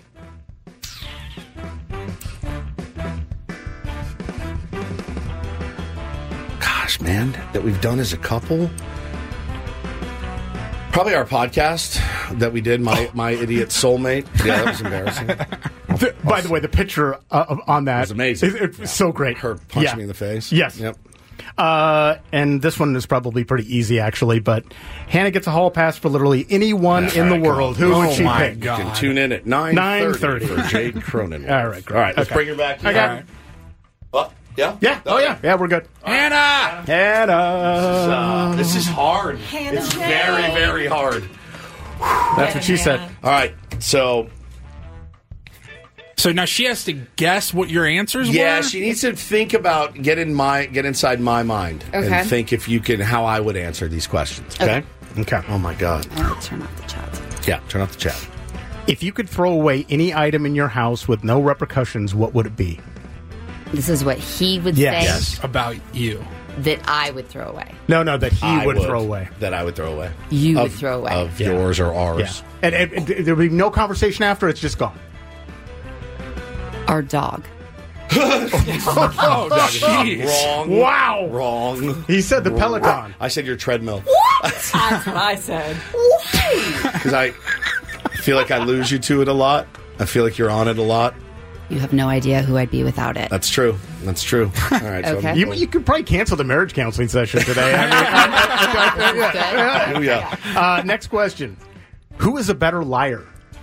Gosh, man, that we've done as a couple? Probably our podcast that we did, my my idiot soulmate. Yeah, that was embarrassing. The, by the way, the picture uh, on that was amazing. It, it's yeah. so great. Her punching yeah. me in the face. Yes. Yep. Uh, and this one is probably pretty easy, actually. But Hannah gets a hall pass for literally anyone All in right, the world. cool. Who oh would she my pick? God. You can tune in at nine thirty for Jade Cronin. All right, great. All right, let's okay. bring her back. I got. Oh, yeah. Yeah. Oh yeah. Yeah, we're good. Hannah. Hannah. Uh, this is hard. Hannah. It's very, very hard. That's what she said. All right, so. So now she has to guess what your answers yeah, were? Yeah, she needs to think about, get in my, get inside my mind. Okay. And think if you can, how I would answer these questions. Okay? Okay. Oh, my God. I'll turn off the chat. Yeah, turn off the chat. If you could throw away any item in your house with no repercussions, what would it be? This is what he would Yes. say Yes, about you. that I would throw away. No, no, that he I would, would throw away. That I would throw away. You of, would throw away. Of Yeah. yours or Yeah. ours. And, and, and there would be no conversation after, it's just gone. Our dog. Oh, jeez. Wrong. Wow. Wrong. He said the Peloton. I said your treadmill. That's what I said. Because I feel like I lose you to it a lot. I feel like you're on it a lot. You have no idea who I'd be without it. That's true. That's true. All right. Okay. So You, you could probably cancel the marriage counseling session today. I mean, yeah. oh, yeah. Uh, next question. Who is a better liar?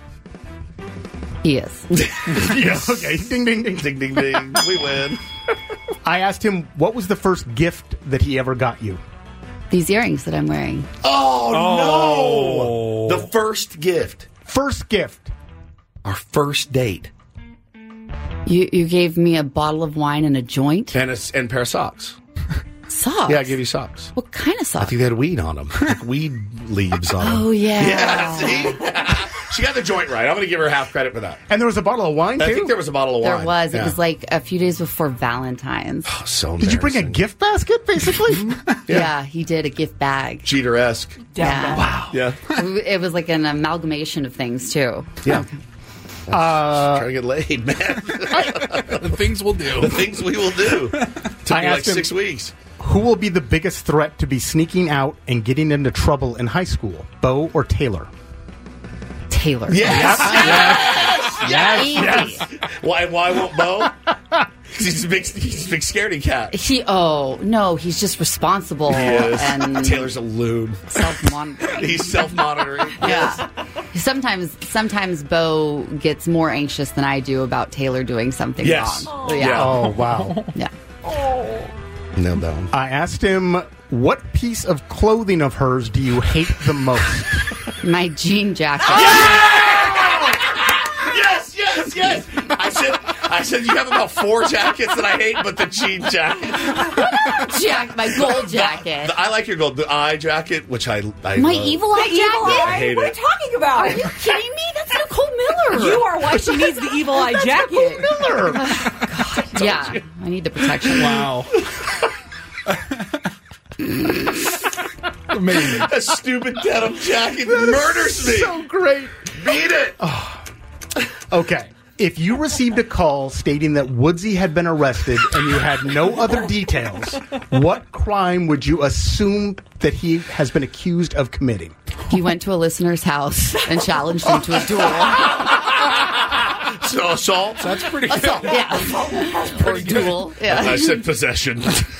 He is. Yeah, okay. Ding, ding, ding. Ding, ding, ding. We win. I asked him, what was the first gift that he ever got you? These earrings that I'm wearing. Oh, Oh. no. The first gift. First gift. Our first date. You you gave me a bottle of wine and a joint. And a, and a pair of socks. Socks? Yeah, I gave you socks. What kind of I socks? think they had weed on them. Like weed leaves on them. Oh, yeah. Yeah, see? She got the joint right. I'm going to give her half credit for that. And there was a bottle of wine, too? I think there was a bottle of There wine. was. It Yeah. was like a few days before Valentine's. Oh, so Did you bring a embarrassing. gift basket, basically? yeah. he did a gift bag. Jeter-esque. Yeah. Wow. Yeah. It was like an amalgamation of things, too. Yeah. Uh, Trying to get laid, man. The things we'll do. The things we will do. Took I me like asked him- six weeks. Who will be the biggest threat to be sneaking out and getting into trouble in high school, Bo or Taylor? Taylor. Yes. Yes. Yes. Easy. Yes. Why? Why won't Bo? 'Cause he's a big, he's a big scaredy cat. He, oh, no, he's just responsible He is. and Taylor's a loob. self-monitoring. He's self-monitoring. Yeah. Sometimes, sometimes Bo gets more anxious than I do about Taylor doing something Yes. wrong. Yeah. Yeah. Oh, wow. Yeah. Nailed that one. I asked him, what piece of clothing of hers do you hate the most? My jean jacket. Yes, yes, yes. I said, I said you have about four jackets that I hate, but the jean jacket. Jack, my gold jacket. The- I like your gold. The eye jacket, which I, I My love. evil eye The evil jacket? eye? I hate what it. are you talking about? Are you kidding me? That's Nicole Miller. You are why she needs the evil eye jacket. Miller. Yeah, I need the protection. Wow. Amazing. A stupid denim jacket murders me. So great. Beat it. Oh. Okay. If you received a call stating that Woodsy had been arrested and you had no other details, what crime would you assume that he has been accused of committing? He went to a listener's house and challenged him to a duel. So assault? That's pretty good. Assault, yeah. Or duel. Yeah. I said possession.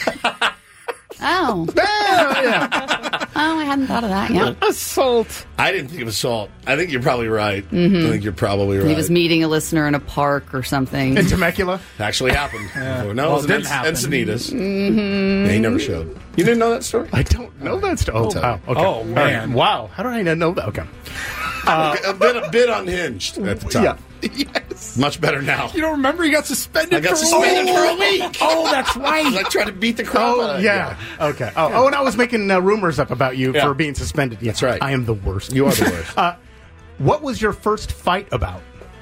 Oh. Yeah, yeah. Oh, I hadn't thought of that. Yeah. Assault. I didn't think of assault. I think you're probably right. Mm-hmm. I think you're probably right. He was meeting a listener in a park or something. In Temecula? Actually happened. Yeah. Before. No, Well, it was it didn't in happen. Encinitas. Mm-hmm. Yeah, he never showed. You didn't know that story? I don't know that story. Oh, wow. Okay. Oh, man. All right. Wow. How did I not know that? Okay. Uh, a bit a bit unhinged at the time. Yeah. Yes. Much better now. You don't remember he got suspended I got for suspended a for a week? week. Oh, that's right. I tried to beat the crap out Oh, of yeah. Okay. Oh, oh, and I was making uh, rumors up about you Yeah. for being suspended. Yeah, That's right. I am the worst. You are the worst. uh, what was your first fight about?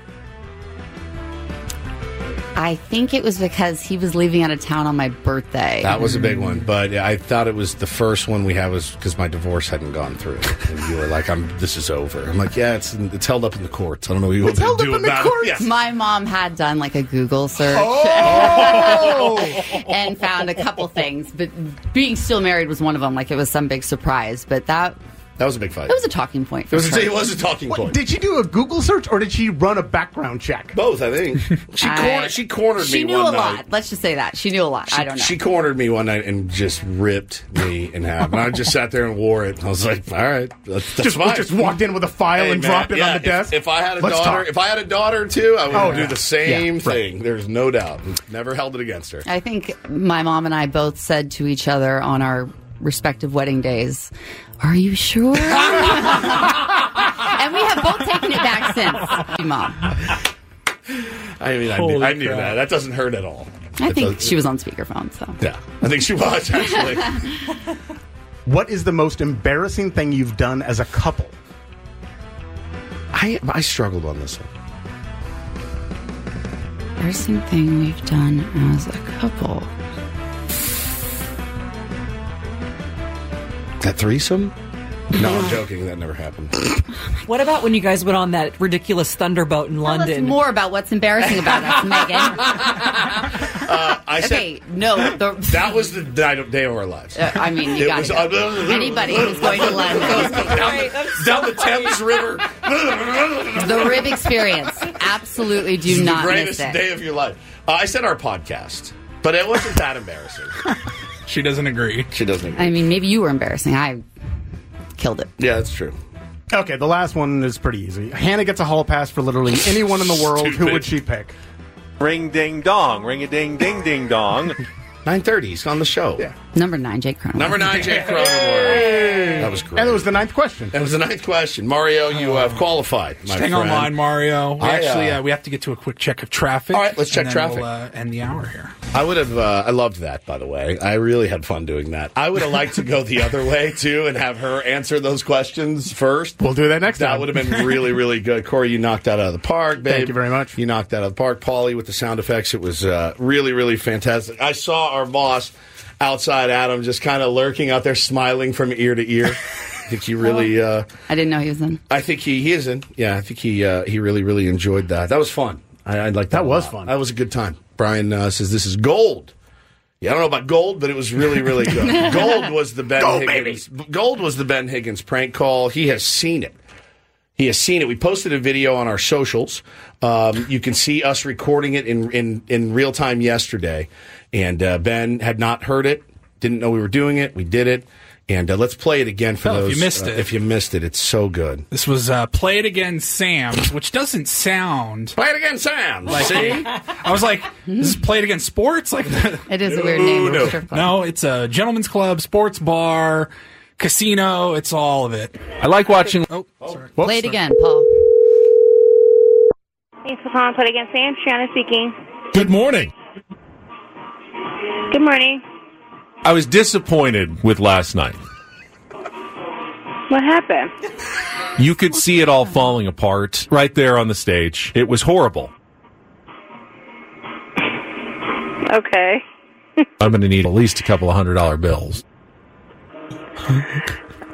I think it was because he was leaving out of town on my birthday. That was a big one, but I thought it was the first one we had was because my divorce hadn't gone through, and you were like, "I'm this is over." I'm like, "Yeah, it's it's held up in the courts. I don't know what you want to do about it." Yeah. My mom had done like a Google search Oh! and found a couple things, but being still married was one of them. Like it was some big surprise, but that That was a big fight. it was a talking point. It For was, sure. a, it was a talking What, point. did she do a Google search or did she run a background check? Both, I think. She I- cornered. She cornered She me knew one a night. lot. Let's just say that she knew a lot. She, I don't know. She cornered me one night and just ripped me in half, and I just sat there and wore it. I was like, "All right, that's, that's Just, fine." just walked in with a file Hey, and man, dropped it yeah, on the if- desk. If, I had a Let's daughter, talk. if I had a daughter too, I would Oh, do yeah. the same Yeah, thing. There's no doubt. Never held it against her. I think my mom and I both said to each other on our respective wedding days, "Are you sure?" And we have both taken it back since. Mom, I mean, I Holy knew, I knew crap. that. That doesn't hurt at all. I It think does- she was on speakerphone. So Yeah, I think she was actually. What is the most embarrassing thing you've done as a couple? I I struggled on this one. embarrassing thing we've done as a couple. That threesome? No, I'm joking. That never happened. What about when you guys went on that ridiculous thunderboat in Tell us London? more about what's embarrassing about us, Megan. Uh, I Okay, said no, the, that was the night of, day of our lives. uh, I mean, you It got was- to Anybody who's going to London, down, the, down the Thames River. the rib experience. Absolutely, This is do not the greatest miss it. day of your life. Uh, I said our podcast, but it wasn't that embarrassing. She doesn't agree. She doesn't agree. I mean, maybe you were embarrassing. I killed it. Yeah, that's true. Okay, the last one is pretty easy. Hannah gets a hall pass for literally anyone in the world. Who would she pick? Ring ding dong, ring a ding ding ding dong. nine thirty, he's on the show. Yeah. Number nine, Jake Cronenworth. Number nine, Jake Cronenworth. That was great. And it was the ninth question. That was the ninth question. Mario, you have qualified, my Hang friend. online, Mario. We I, actually, uh, uh, we have to get to a quick check of traffic. All right, let's check and then traffic. We'll, uh, end the hour here. I would have, uh, I loved that, by the way. I really had fun doing that. I would have liked to go the other way, too, and have her answer those questions first. We'll do that next That time. would have been really, really good. Corey, you knocked that out of the park, babe. Thank you very much. You knocked that out of the park. Paulie with the sound effects. It was uh, really, really fantastic. I saw our boss outside, Adam, just kind of lurking out there, smiling from ear to ear. I think he really... Uh, I didn't know he was in. I think he, he is in. Yeah, I think he uh, he really, really enjoyed that. That was fun. I, I liked that. That a was lot. fun. That was a good time. Brian uh, says this is gold. Yeah, I don't know about gold, but it was really, really good. Gold was the Ben Gold, Higgins. Gold was the Ben Higgins prank call. He has seen it. He has seen it. We posted a video on our socials. Um, you can see us recording it in in, in real time yesterday. And uh, Ben had not heard it, didn't know we were doing it. We did it. And uh, let's play it again for Oh, if those. you missed uh, it. If you missed it, it's so good. This was uh, Play It Again Sam's, which doesn't sound... Play it again, Sam. Like, See? I was like, this is Play It Again Sports? Like, It is a weird name. no. Strip club. no, it's a gentleman's club, sports bar, casino. It's all of it. I like watching. Oh, sorry. Whoops. Play it again, Paul. Thanks for calling Play It Again Sam. Triana speaking. Good morning. Good morning. I was disappointed with last night. What happened? You could see it all falling apart right there on the stage. It was horrible. Okay. I'm going to need at least a couple of hundred dollar bills.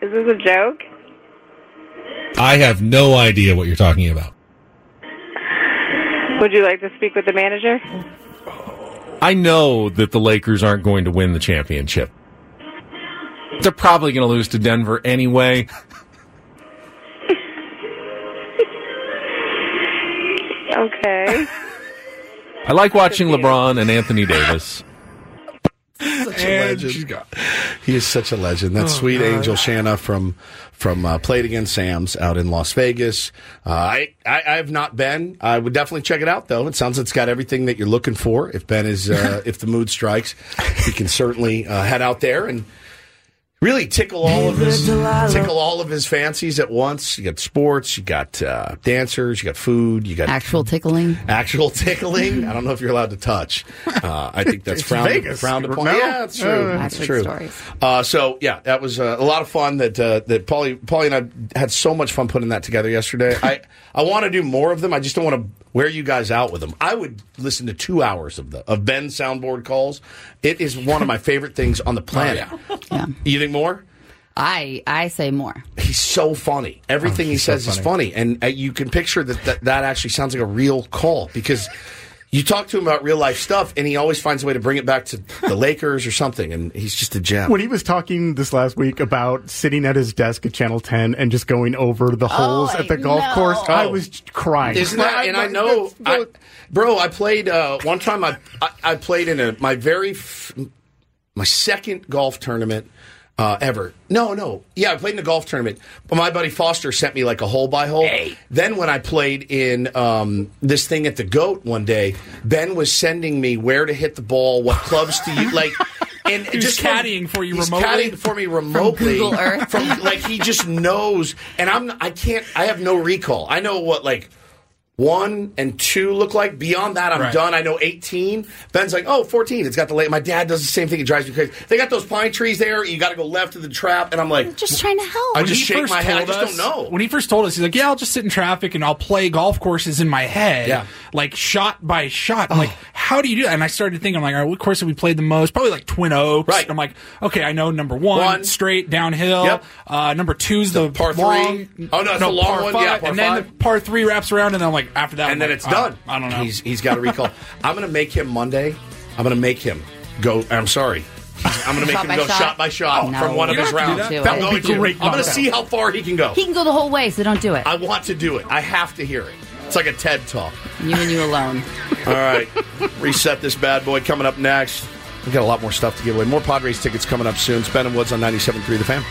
Is this a joke? I have no idea what you're talking about. Would you like to speak with the manager? I know that the Lakers aren't going to win the championship. They're probably going to lose to Denver anyway. Okay. I like watching LeBron and Anthony Davis. Such a legend. He is such a legend. That Oh, sweet God. angel Shanna from from uh, Play It Again Sam's out in Las Vegas. Uh, I, I I have not been. I would definitely check it out though. It sounds like it's got everything that you're looking for. If Ben is uh, if the mood strikes, he can certainly uh, head out there and really tickle all of his tickle all of his fancies at once. You got sports, you got uh, dancers, you got food, you got Actual tickling. actual tickling. I don't know if you're allowed to touch. Uh, I think that's It's frowned, Vegas. frowned upon. No? Yeah, that's true. Uh, that's That's true. stories. Uh, so yeah, that was uh, a lot of fun. That uh, that Paulie, Paulie and I had so much fun putting that together yesterday. I I want to do more of them. I just don't want to wear you guys out with them. I would listen to two hours of the of Ben's soundboard calls. It is one of my favorite things on the planet. Yeah. You think more? I I say more. He's so funny. Everything he he's so says is funny, and uh, you can picture that, that that actually sounds like a real call because you talk to him about real life stuff, and he always finds a way to bring it back to the Lakers or something, and he's just a gem. When he was talking this last week about sitting at his desk at Channel ten and just going over the holes I at the golf know. course, I Oh. was crying. Isn't that? And I know, I, bro. I played uh, one time. I, I I played in a my very f- my second golf tournament. Uh, ever. No, no. Yeah, I played in a golf tournament. But my buddy Foster sent me like a hole by hole. Hey. Then when I played in um, this thing at the GOAT one day, Ben was sending me where to hit the ball, what clubs to use. Like, and He was just caddying for you he's remotely? caddying for me remotely. Google Earth. From, like, he just knows. And I'm, I can't, I have no recall. I know what, like, one and two look like. Beyond that, I'm Right. done. I know eighteen. Ben's like, oh, fourteen. It's got the late. My dad does the same thing. It drives me crazy. They got those pine trees there. You got to go left of the trap. And I'm like, Just trying to help. I When just he shake first my head. I told just us- don't know. When he first told us, he's like, "Yeah, I'll just sit in traffic and I'll play golf courses in my head, Yeah. like shot by shot." I'm like, "How do you do that?" And I started thinking, I'm like, "All right, what course have we played the most? Probably like Twin Oaks." Right. I'm like, "Okay, I know number one, One. straight downhill. Yep. Uh, number two's the, par three. long, Oh, no, it's the long par one. five, Yeah, par and then five. the par three wraps around, and then I'm like, after that, I'm and then like, it's I- done. I don't know. He's he's got to recall. I'm going to make him Monday. I'm going to make him go. I'm sorry. I'm going to make Shot him by go shot? shot by shot Oh, no. from one You of his don't have to rounds. do I'm that. going That'd be to. great I'm going to content. see how far he can go. He can go the whole way, so don't do it. I want to do it. I have to hear it. It's like a TED talk. You and you alone. All right. Reset this bad boy coming up next. We've got a lot more stuff to give away. More Padres tickets coming up soon. Ben and Woods on ninety-seven point three The Fan.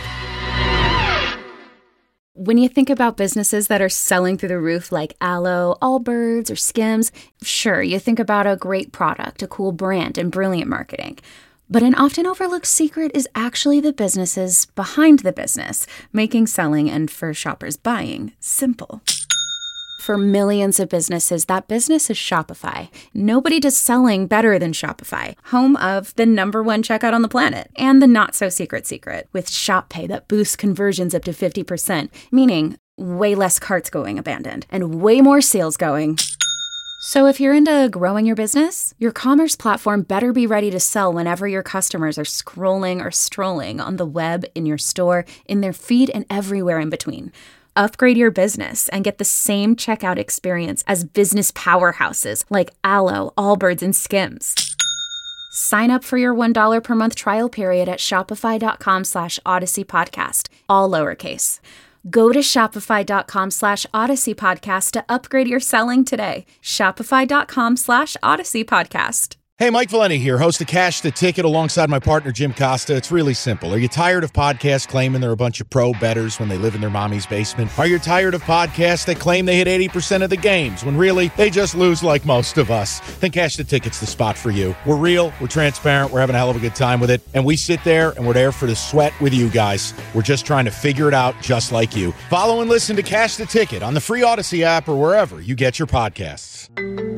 When you think about businesses that are selling through the roof like Aloe, Allbirds, or Skims, sure, you think about a great product, a cool brand, and brilliant marketing. But an often overlooked secret is actually the businesses behind the business, making selling and for shoppers buying simple. For millions of businesses, that business is Shopify. Nobody does selling better than Shopify, home of the number one checkout on the planet and the not-so-secret secret with Shop Pay that boosts conversions up to fifty percent, meaning way less carts going abandoned and way more sales going. So if you're into growing your business, your commerce platform better be ready to sell whenever your customers are scrolling or strolling on the web, in your store, in their feed, and everywhere in between. Upgrade your business and get the same checkout experience as business powerhouses like Aloe, Allbirds, and Skims. Sign up for your one dollar per month trial period at shopify.com slash Odyssey Podcast, all lowercase. Go to shopify.com slash Odyssey Podcast to upgrade your selling today. Shopify.com slash Odyssey Podcast. Hey, Mike Valenti here, host of Cash the Ticket alongside my partner, Jim Costa. It's really simple. Are you tired of podcasts claiming they're a bunch of pro bettors when they live in their mommy's basement? Are you tired of podcasts that claim they hit eighty percent of the games when really they just lose like most of us? Then Cash the Ticket's the spot for you. We're real, we're transparent, we're having a hell of a good time with it, and we sit there and we're there for the sweat with you guys. We're just trying to figure it out just like you. Follow and listen to Cash the Ticket on the free Odyssey app or wherever you get your podcasts.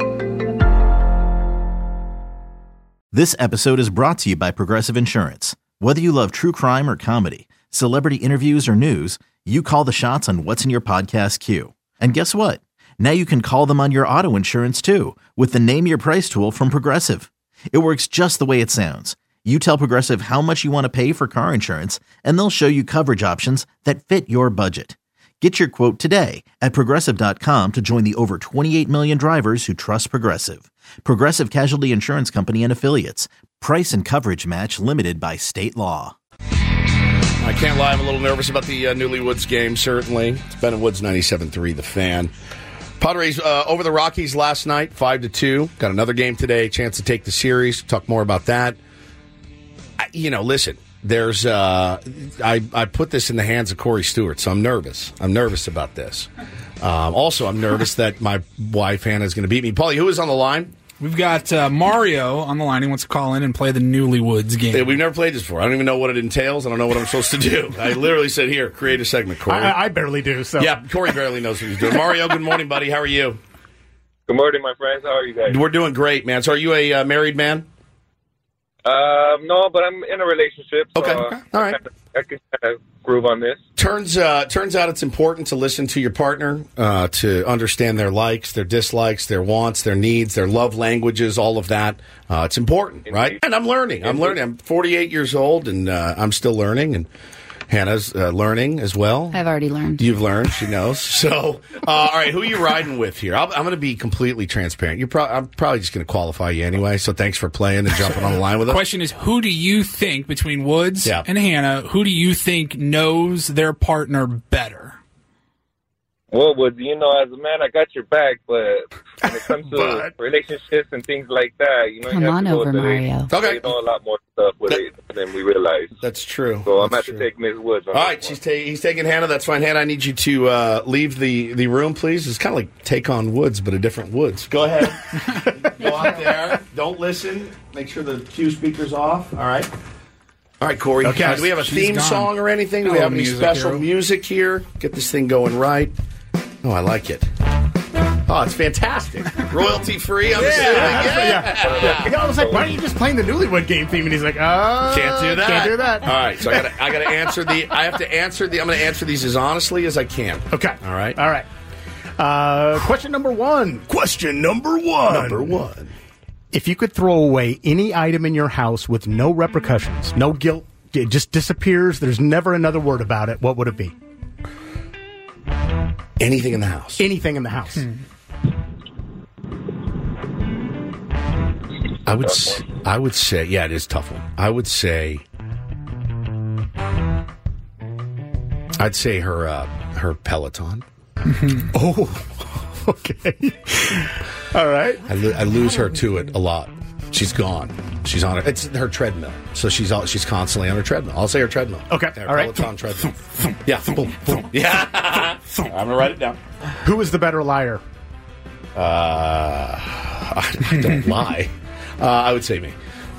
This episode is brought to you by Progressive Insurance. Whether you love true crime or comedy, celebrity interviews or news, you call the shots on what's in your podcast queue. And guess what? Now you can call them on your auto insurance too with the Name Your Price tool from Progressive. It works just the way it sounds. You tell Progressive how much you want to pay for car insurance, and they'll show you coverage options that fit your budget. Get your quote today at Progressive dot com to join the over twenty-eight million drivers who trust Progressive. Progressive Casualty Insurance Company and Affiliates. Price and coverage match limited by state law. I can't lie, I'm a little nervous about the uh, Newlywoods game, certainly. It's Ben and Woods, ninety-seven three, The Fan. Padres uh, over the Rockies last night, five to two. Got another game today, chance to take the series. Talk more about that. I, you know, listen, there's. Uh, I, I put this in the hands of Corey Stewart, so I'm nervous. I'm nervous about this. Um, also, I'm nervous that my wife, Hannah, is going to beat me. Paulie, who is on the line? We've got uh, Mario on the line. He wants to call in and play the Newlywoods game. Yeah, we've never played this before. I don't even know what it entails. I don't know what I'm supposed to do. I literally said, here, create a segment, Corey. I, I barely do. So Yeah, Corey barely knows what he's doing. Mario, good morning, buddy. How are you? Good morning, my friends. How are you guys? We're doing great, man. So are you a uh, married man? Um, no, but I'm in a relationship. So Okay. uh, All right. I can, I can kind of groove on this. Turns uh, turns out it's important to listen to your partner, uh, to understand their likes, their dislikes, their wants, their needs, their love languages, all of that. Uh, it's important, right? And I'm learning. I'm learning. I'm forty-eight years old, and uh, I'm still learning. And Hannah's uh, learning as well. I've already learned. You've learned. She knows. So, uh, all right, who are you riding with here? I'll, I'm going to be completely transparent. You're pro- I'm probably just going to qualify you anyway. So thanks for playing and jumping on the line with us. The question is, who do you think, between Woods Yeah. and Hannah, who do you think knows their partner better? Well, Woods, you know, as a man, I got your back, but when it comes to relationships and things like that, you know, Come you have on to go over, to the- Mario. They know a lot more stuff with it than we realize. That's true. So I'm That's going to true. take Miz Woods on All this right, one. she's ta- he's taking Hannah. That's fine. Hannah, I need you to uh, leave the, the room, please. It's kind of like take on Woods, but a different Woods. Go ahead. Go out there. Don't listen. Make sure the cue speaker's off. All right. All right, Corey. Okay. Uh, do we have a She's theme gone. song or anything? Do we Oh, have any music special hero. music here? Get this thing going right. Oh, I like it. Oh, it's fantastic. Royalty free, I'm assuming. yeah, Yeah. yeah. yeah. I was like, why aren't you just playing the Newlywed Game theme? And he's like, uh, Can't do that. Can't do that. All right, so I got I got to answer the. I have to answer the. I'm going to answer these as honestly as I can. Okay. All right. All right. Uh, question number one. Question number one. Number one. If you could throw away any item in your house with no repercussions, no guilt, it just disappears, there's never another word about it, what would it be? Anything in the house. Anything in the house. Hmm. I would. s- I would say. Yeah, it is a tough one. I would say. I'd say her. Uh, her Peloton. Oh, okay. All right. I, lo- I lose her to it a lot. She's gone. She's on it. It's her treadmill. So she's all, she's constantly on her treadmill. I'll say her treadmill. Okay. Her All right. Peloton treadmill. Yeah. Boom, boom. Yeah. I'm gonna write it down. Who is the better liar? Uh, I don't lie. Uh, I would say me.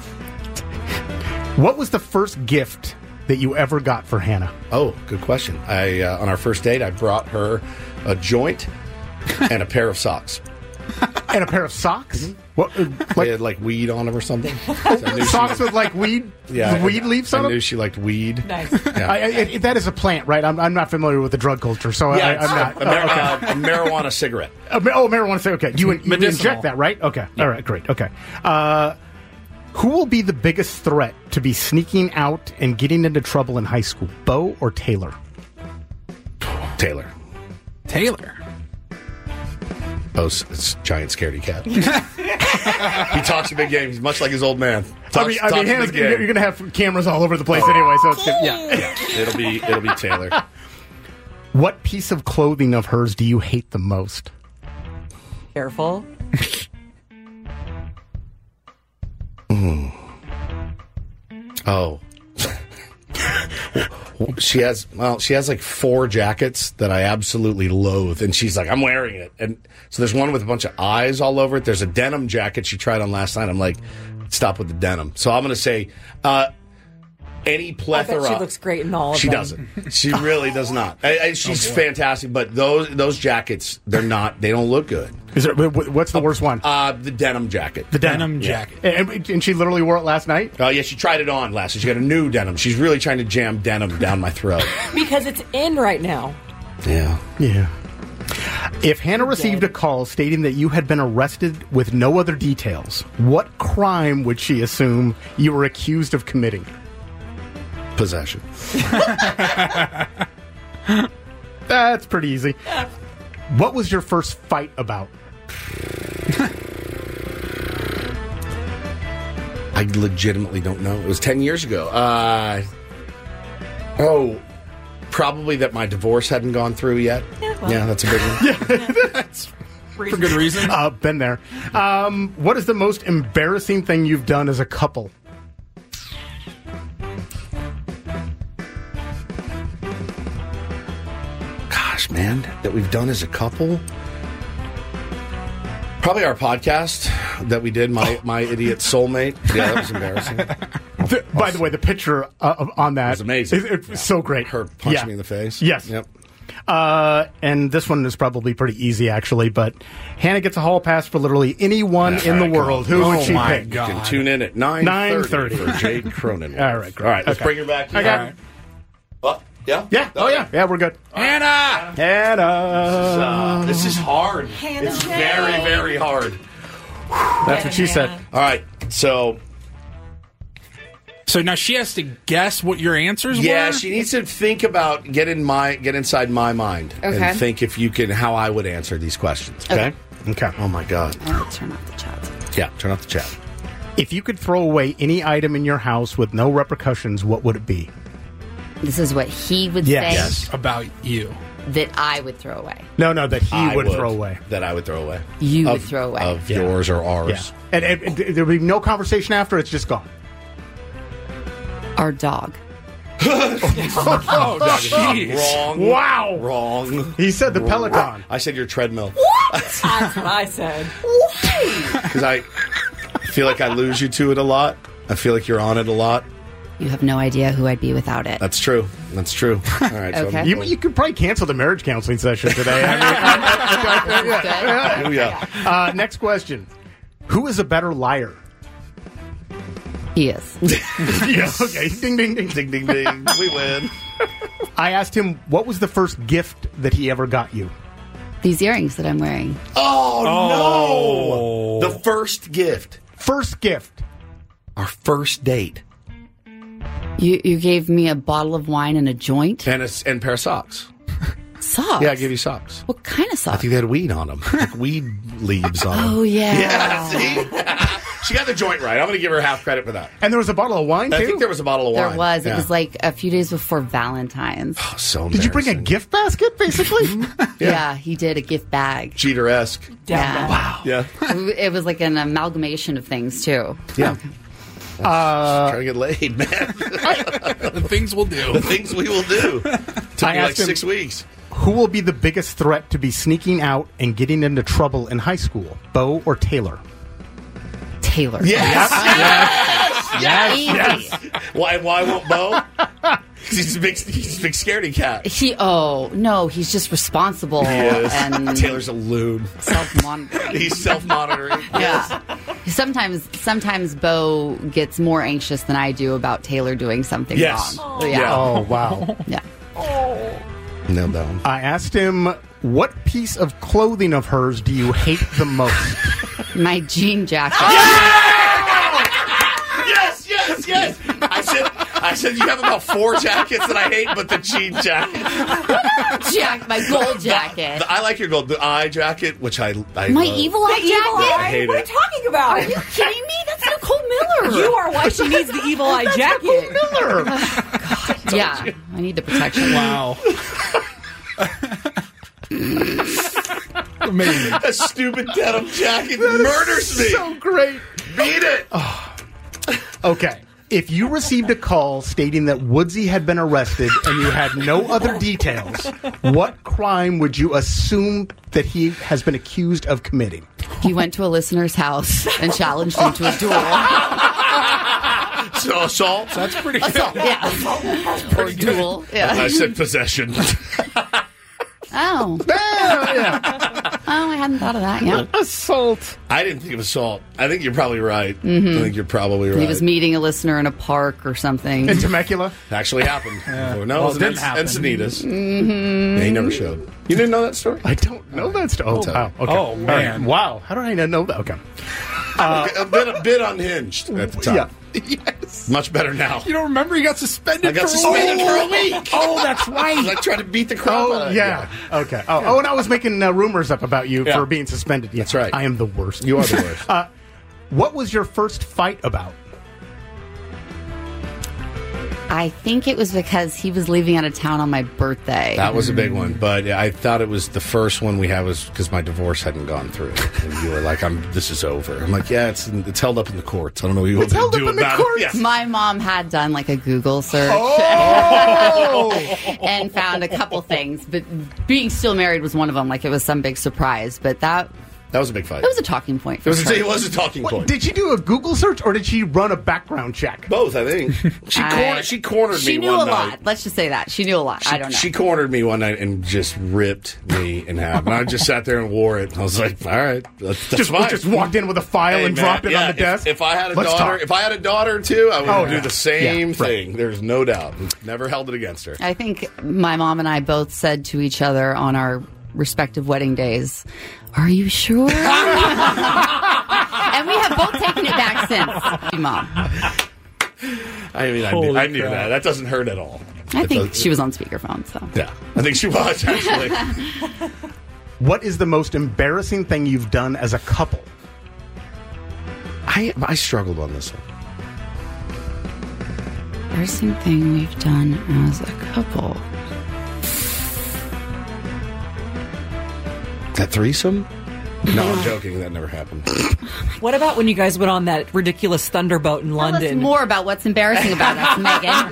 What was the first gift that you ever got for Hannah? Oh, good question. I uh, on our first date, I brought her a joint and a pair of socks. And a pair of socks? Mm-hmm. What? uh, They Like had like weed on them or something. So I knew she socks liked- with like weed, yeah, weed I, leaves I on knew them? she liked weed. Nice. Yeah. I, I, it, that is a plant, right? I'm, I'm not familiar with the drug culture, so Yeah, I, it's I'm not. a, mar- oh, okay. uh, a marijuana cigarette. Uh, ma- oh, marijuana. Say okay. You, you Medicinal. inject that, right? Okay. All right. Great. Okay. Uh, who will be the biggest threat to be sneaking out and getting into trouble in high school, Bo or Taylor? Taylor. Taylor. Oh, it's, it's giant scaredy cat. He talks a big game. He's much like his old man. Talks, I mean, I talks mean, a Hannah's, big you're, game. you're going to have cameras all over the place anyway, so it's good. Yeah. Yeah, it'll be it'll be Taylor. What piece of clothing of hers do you hate the most? Careful. Oh. She has well, she has like four jackets that I absolutely loathe, and she's like, I'm wearing it. And so there's one with a bunch of eyes all over it. There's a denim jacket she tried on last night. I'm like, stop with the denim. So I'm gonna say uh any I plethora. bet she looks great in all of She them. doesn't. She really does not. I, I, she's fantastic, but those those jackets, they're not. They don't look good. Is there, wh- what's the worst one? Uh, the denim jacket. The denim, jacket. And, and she literally wore it last night? Oh yeah, she tried it on last. She got a new denim. She's really trying to jam denim down my throat. Because it's in right now. Yeah. Yeah. If Hannah received a call stating that you had been arrested with no other details, what crime would she assume you were accused of committing? Possession. That's pretty easy. What was your first fight about? I legitimately don't know. It was ten years ago. Uh, oh, probably that my divorce hadn't gone through yet. Yeah, well. Yeah, that's a big one. That's For good reason. Uh, been there. Um, what is the most embarrassing thing you've done as a couple? Gosh, man, that we've done as a couple. Probably our podcast that we did, my my idiot soulmate. Yeah, that was embarrassing. The, by the way, the picture uh, on that It was amazing. It, it's Yeah. so great. Her punching Yeah. me in the face. Yes. Yep. Uh, and this one is probably pretty easy, actually. But Hannah gets a hall pass for literally anyone All in the right, come world. on. Who Oh would she my pick? God. You can tune in at nine nine thirty for Jade Cronin. All right, great. All right, let's Okay. bring her back. I got. What? Yeah? Yeah. Oh yeah. Yeah, we're good. Hannah! Hannah. Uh, this is hard. Hannah It's Jade. very, very hard. That's what she said. All right, so So now she has to guess what your answers yeah, were? she needs to think about get in my get inside my mind Okay. and think if you can how I would answer these questions. Okay. Okay. Oh my God. I'll turn off the chat. Yeah. Turn off the chat. If you could throw away any item in your house with no repercussions, what would it be? This is what he would Yes. say Yes. About you. that I would throw away. No, no, that he I would, throw away. That I would throw away. You Of- would throw away. of Yeah. yours or Yeah. ours. And, and, and there would be no conversation after. It's just gone. Our dog. Oh, jeez. Wrong. Wow. Wrong. He said the Peloton. I said your treadmill That's what I said. because I feel like I lose you to it a lot. I feel like you're on it a lot. You have no idea who I'd be without it. That's true. That's true. All right. So Okay. I'm- You, you could probably cancel the marriage counseling session today. I mean, I- I- Oh, yeah. uh, next question. Who is a better liar? He is. Yeah, okay. Ding, ding, ding. Ding, ding, ding. We win. I asked him, what was the first gift that he ever got you? These earrings that I'm wearing. Oh, no. The first gift. First gift. Our first date. You you gave me a bottle of wine and a joint. And a, and a pair of socks. Socks? Yeah, I gave you socks. What kind of I socks? think they had weed on them. Like weed leaves on them. Oh, yeah. Yeah, see? She got the joint right. I'm going to give her half credit for that. And there was a bottle of wine, too? I think there was a bottle of wine. There was. It Yeah. was like a few days before Valentine's. Oh, so Did you bring a gift basket, basically? yeah. he did a gift bag. Jeter-esque. Yeah. Wow. Yeah. It was like an amalgamation of things, too. Yeah. Uh, Trying to get laid, man. The things we'll do. The things we will do. Took I me like asked him- six weeks. Who will be the biggest threat to be sneaking out and getting into trouble in high school, Bo or Taylor? Taylor. Yes. Yes. Yes. Easy. Yes. Why? Why won't Bo? 'Cause he's a big. He's a big scaredy cat. He, oh, no, he's just responsible He is. and Taylor's a loon. self-monitoring. He's self-monitoring. Yeah. Sometimes, sometimes Bo gets more anxious than I do about Taylor doing something Yes. wrong. So, yeah. Oh, wow. Yeah. Nailed that one. I asked him, what piece of clothing of hers do you hate the most? My jean jacket. Yes, yes, yes. I said, I said you have about four jackets that I hate, but the jean jacket, Jack, my gold jacket. The- I like your gold. The eye jacket, which I, I my love. evil eye The evil jacket. eye? hate What are it. you talking about? Are you kidding me? That's Nicole Miller. You are why she needs the evil eye jacket. Miller. Yeah, I need the protection. Wow. Amazing. That stupid denim jacket murders me. So great. Beat it. Okay. If you received a call stating that Woodsy had been arrested and you had no other details, what crime would you assume that he has been accused of committing? He went to a listener's house and challenged him to a duel. So assault. That's pretty good. Assault, yeah. Or duel. I Yeah. said possession. Oh. Yeah, yeah. Oh, I hadn't thought of that. Yeah. Assault. I didn't think of assault. I think you're probably right. Mhm. I think you're probably right. He was meeting a listener in a park or something. In Temecula? Actually happened. Yeah. No, Well, it was it in didn't happen. Encinitas. Mm-hmm. Yeah, he never showed. You didn't know that story? I don't know that story. Oh, tell wow. you. Okay. Oh, All right. man. Wow. How did I not know that? Okay. a bit a bit unhinged at the time. Yeah. Yes. Much better now. You don't remember? He got suspended I got for suspended a for week. a week. Oh, that's right. I tried to beat the crap out Oh, of yeah. you. Okay. Oh, oh, and I was making uh, rumors up about you Yeah. for being suspended. Yeah. That's right. I am the worst. You are the worst. uh, what was your first fight about? I think it was because he was leaving out of town on my birthday. That was a big one, but I thought it was the first one we had was because my divorce hadn't gone through, and you were like, "I'm this is over." I'm like, "Yeah, it's it's held up in the courts. I don't know what you want It's me to held do up in the about courts? it." Yes. My mom had done like a Google search Oh! and found a couple things, but being still married was one of them. Like it was some big surprise, but that That was a big fight. that was a talking point. It For was, sure. a, it was a talking What, point. did she do a Google search or did she run a background check? Both, I think. She I- cornered. She cornered She me knew one a night. lot. Let's just say that she knew a lot. She, I don't know. she cornered me one night and just ripped me in half. And I just sat there and wore it. I was like, all right, that's, that's Just, fine. just walked in with a file Hey, and man, dropped it yeah, on the if- desk. If, I had a Let's daughter, talk. if I had a daughter too, I would Oh, do yeah. the same Yeah, thing. There's no doubt. Never held it against her. I think my mom and I both said to each other on our respective wedding days, "Are you sure?" And we have both taken it back since. Mom, I mean, I Holy knew, I knew crap. that. That doesn't hurt at all. I It think does- she was on speakerphone. So Yeah, I think she was actually. What is the most embarrassing thing you've done as a couple? I I struggled on this one. there's something we've done as a couple. That threesome? No, I'm joking. That never happened. What about when you guys went on that ridiculous thunderboat in Tell us London? more about what's embarrassing about us, Megan.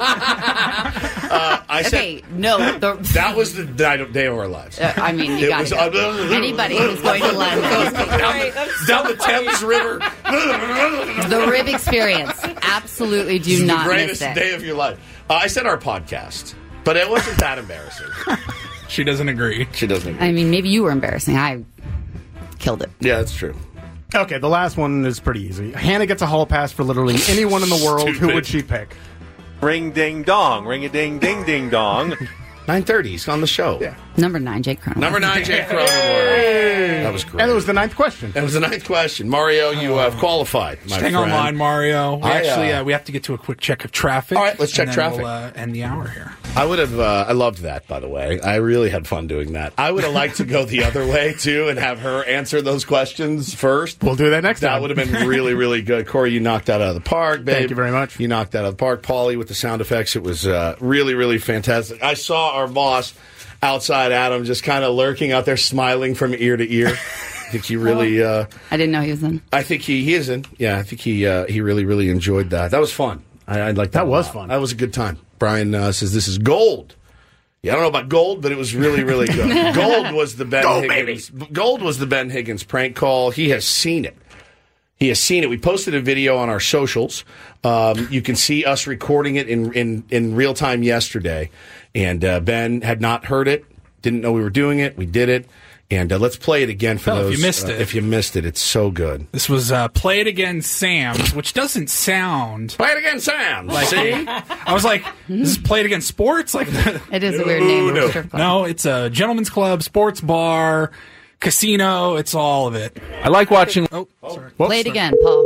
Uh, I Okay, no, the, said that was the night of day of our lives. uh, I mean, you It got was- anybody who's going to London. down, the, down the Thames River. The rib experience. Absolutely This do is not the greatest miss it. day of your life. Uh, I said our podcast, but it wasn't that embarrassing. She doesn't agree. She doesn't agree. I mean, maybe you were embarrassing. I killed it. Yeah, that's true. Okay, the last one is pretty easy. Hannah gets a hall pass for literally anyone in the world. Who Stupid. would she pick? Ring ding dong. Ring a ding ding ding dong. nine thirty, he's on the show. Yeah. Number nine, Jake Cronenworth. Number nine, Jake Cronenworth. That was great. And it was the ninth question. That was the ninth question. Mario, you have qualified, my Staying friend. online, Mario. We I, actually uh, uh, we have to get to a quick check of traffic. All right, let's check and then traffic. We'll, uh, end the hour here. I would have. Uh, I loved that, by the way. I really had fun doing that. I would have liked to go the other way too and have her answer those questions first. We'll do that next That time. would have been really, really good. Corey, you knocked that out of the park, babe. Thank you very much. You knocked that out of the park. Paulie with the sound effects. It was uh, really, really fantastic. I saw our boss outside, Adam, just kind of lurking out there, smiling from ear to ear. I think he really. Uh, I didn't know he was in. I think he, he is in. Yeah, I think he uh, he really, really enjoyed that. That was fun. I, I'd like that. That a was lot. fun. That was a good time. Brian uh, says this is gold. Yeah, I don't know about gold, but it was really, really good. Gold was the Ben Go, Higgins. Gold was the Ben Higgins prank call. He has seen it. He has seen it. We posted a video on our socials. Um, you can see us recording it in in, in real time yesterday. And uh, Ben had not heard it, didn't know we were doing it. We did it. And uh, let's play it again for Well, if those. you missed uh, it. If you missed it, it's so good. This was uh, Play It Again Sam's, which doesn't sound. Play it again, Sam. Like, See? I was like, this is Play It Again Sports? Like, It is a weird name. no. for a strip club. no, it's a gentleman's club, sports bar, casino. It's all of it. I like watching. Oh, sorry. Play it again, Paul.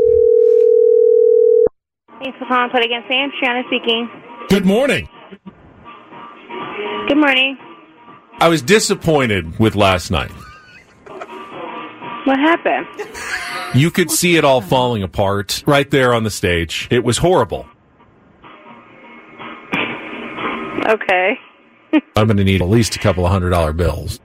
Thanks for calling Play It Again Sam. Triana speaking. Good morning. Good morning. I was disappointed with last night. What happened? You could see it all falling apart right there on the stage. It was horrible. Okay. I'm going to need at least a couple of hundred dollar bills.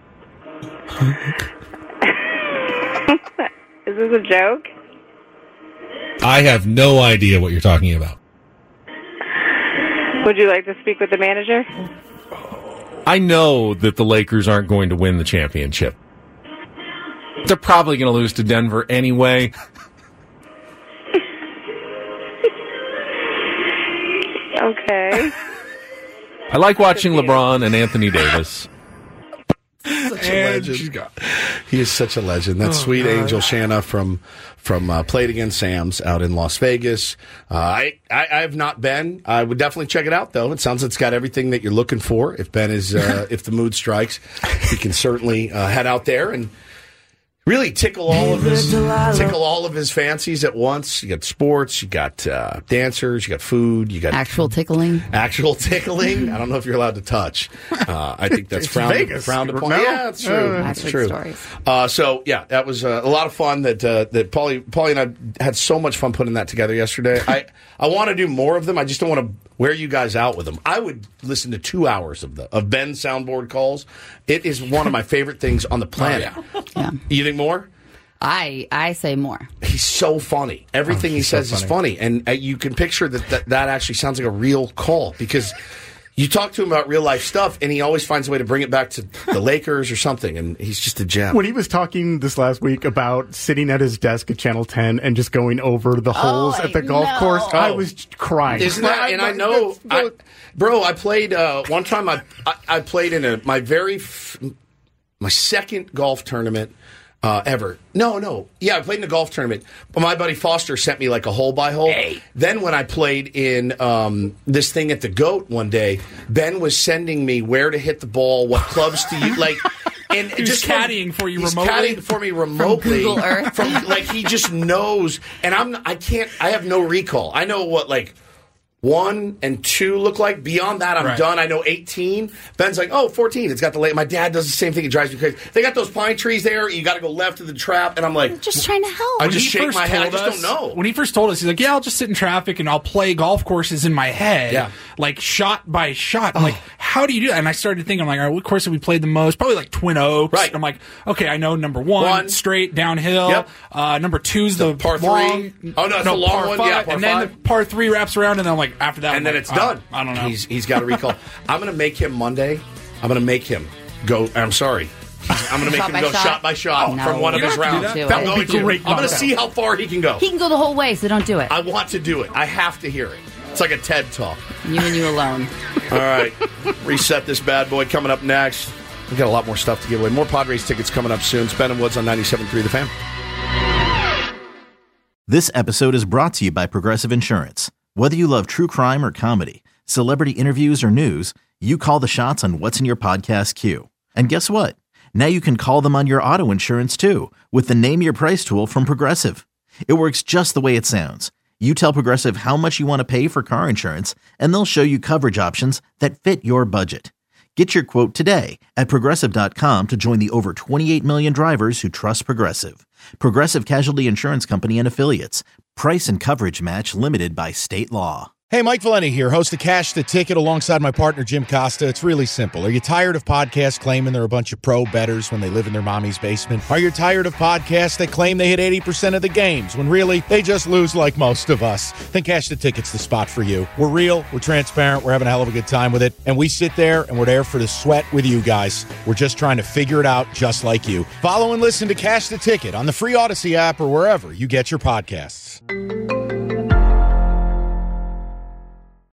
Is this a joke? I have no idea what you're talking about. Would you like to speak with the manager? I know that the Lakers aren't going to win the championship. They're probably going to lose to Denver anyway. Okay. I like watching LeBron and Anthony Davis. Such a And legend. she's gone. He is such a legend. That Oh, sweet God. angel Shanna from from uh, Play It Again Sam's out in Las Vegas. Uh, I, I I have not been. I would definitely check it out though. It sounds like it's got everything that you're looking for. If Ben is uh, if the mood strikes, you can certainly uh, head out there and really tickle all of his tickle all of his fancies at once. You got sports, you got uh, dancers, you got food, you got Actual tickling. actual tickling. I don't know if you're allowed to touch. Uh, I think that's It's frowned, Vegas. frowned upon. No? Yeah, it's true. Uh, That's I've heard true. stories. Uh, so yeah, that was uh, a lot of fun. That uh, that Paulie, Paulie and I had so much fun putting that together yesterday. I I want to do more of them. I just don't want to wear you guys out with them. I would listen to two hours of the of Ben's soundboard calls. It is one of my favorite things on the planet. Oh, yeah. You think more? I I say more. He's so funny. Everything Oh, he he's so says is funny. funny, and uh, you can picture that, that that actually sounds like a real call because you talk to him about real life stuff, and he always finds a way to bring it back to the Lakers or something, and he's just a gem. When he was talking this last week about sitting at his desk at Channel ten and just going over the holes I at the golf know. course, I Oh. was crying. Isn't that? And I know, I, bro. I played uh, one time. I, I I played in a my very f- my second golf tournament uh, ever. No, no, yeah, I played in a golf tournament. But my buddy Foster sent me like a hole by hole. Hey. Then when I played in um, this thing at the Goat one day, Ben was sending me where to hit the ball, what clubs to use, like. And He was just from- caddying for you he's remotely? caddying for me remotely Google Earth. From, like he just knows, and I'm I can't I have no recall. I know what like one and two look like. Beyond that, I'm Right. done. I know eighteen. Ben's like, oh, fourteen. It's got the late. My dad does the same thing. It drives me crazy. They got those pine trees there. You got to go left to the trap, and I'm like, Just trying to help. I When just he shake first my head. I told just us- don't know. When he first told us, he's like, "Yeah, I'll just sit in traffic and I'll play golf courses in my head, Yeah. like shot by shot." I'm like, "How do you do that?" And I started thinking, I'm like, "All right, what course have we played the most? Probably like Twin Oaks." Right. And I'm like, "Okay, I know number one, One. straight downhill. Yep. Uh, number two's the, par three. long, Oh, no, it's the long par one. five, Yeah, par and then five. the par three wraps around, and then I'm like, after that, I'm and then like, it's uh, done. I don't know. He's he's got a recall. I'm going to make him Monday. I'm going to make him go. I'm sorry. I'm going to make Shot him by go shot? shot by shot Oh, no. from one of You his don't have to rounds. do I'm that. going would be to. great I'm going to content. see how far he can go. He can go the whole way, so don't do it. I want to do it. I have to hear it. It's like a TED talk. You and you alone. All right. Reset this bad boy coming up next. We've got a lot more stuff to give away. More Padres tickets coming up soon. Ben and Woods on ninety-seven point three The Fan. This episode is brought to you by Progressive Insurance. Whether you love true crime or comedy, celebrity interviews or news, you call the shots on what's in your podcast queue. And guess what? Now you can call them on your auto insurance too with the Name Your Price tool from Progressive. It works just the way it sounds. You tell Progressive how much you want to pay for car insurance, and they'll show you coverage options that fit your budget. Get your quote today at Progressive dot com to join the over twenty-eight million drivers who trust Progressive. Progressive Casualty Insurance Company and Affiliates. Price and coverage match limited by state law. Hey, Mike Valeni here, host of Cash the Ticket alongside my partner, Jim Costa. It's really simple. Are you tired of podcasts claiming they're a bunch of pro bettors when they live in their mommy's basement? Are you tired of podcasts that claim they hit eighty percent of the games when really they just lose like most of us? Then Cash the Ticket's the spot for you. We're real, we're transparent, we're having a hell of a good time with it, and we sit there and we're there for the sweat with you guys. We're just trying to figure it out just like you. Follow and listen to Cash the Ticket on the free Odyssey app or wherever you get your podcasts.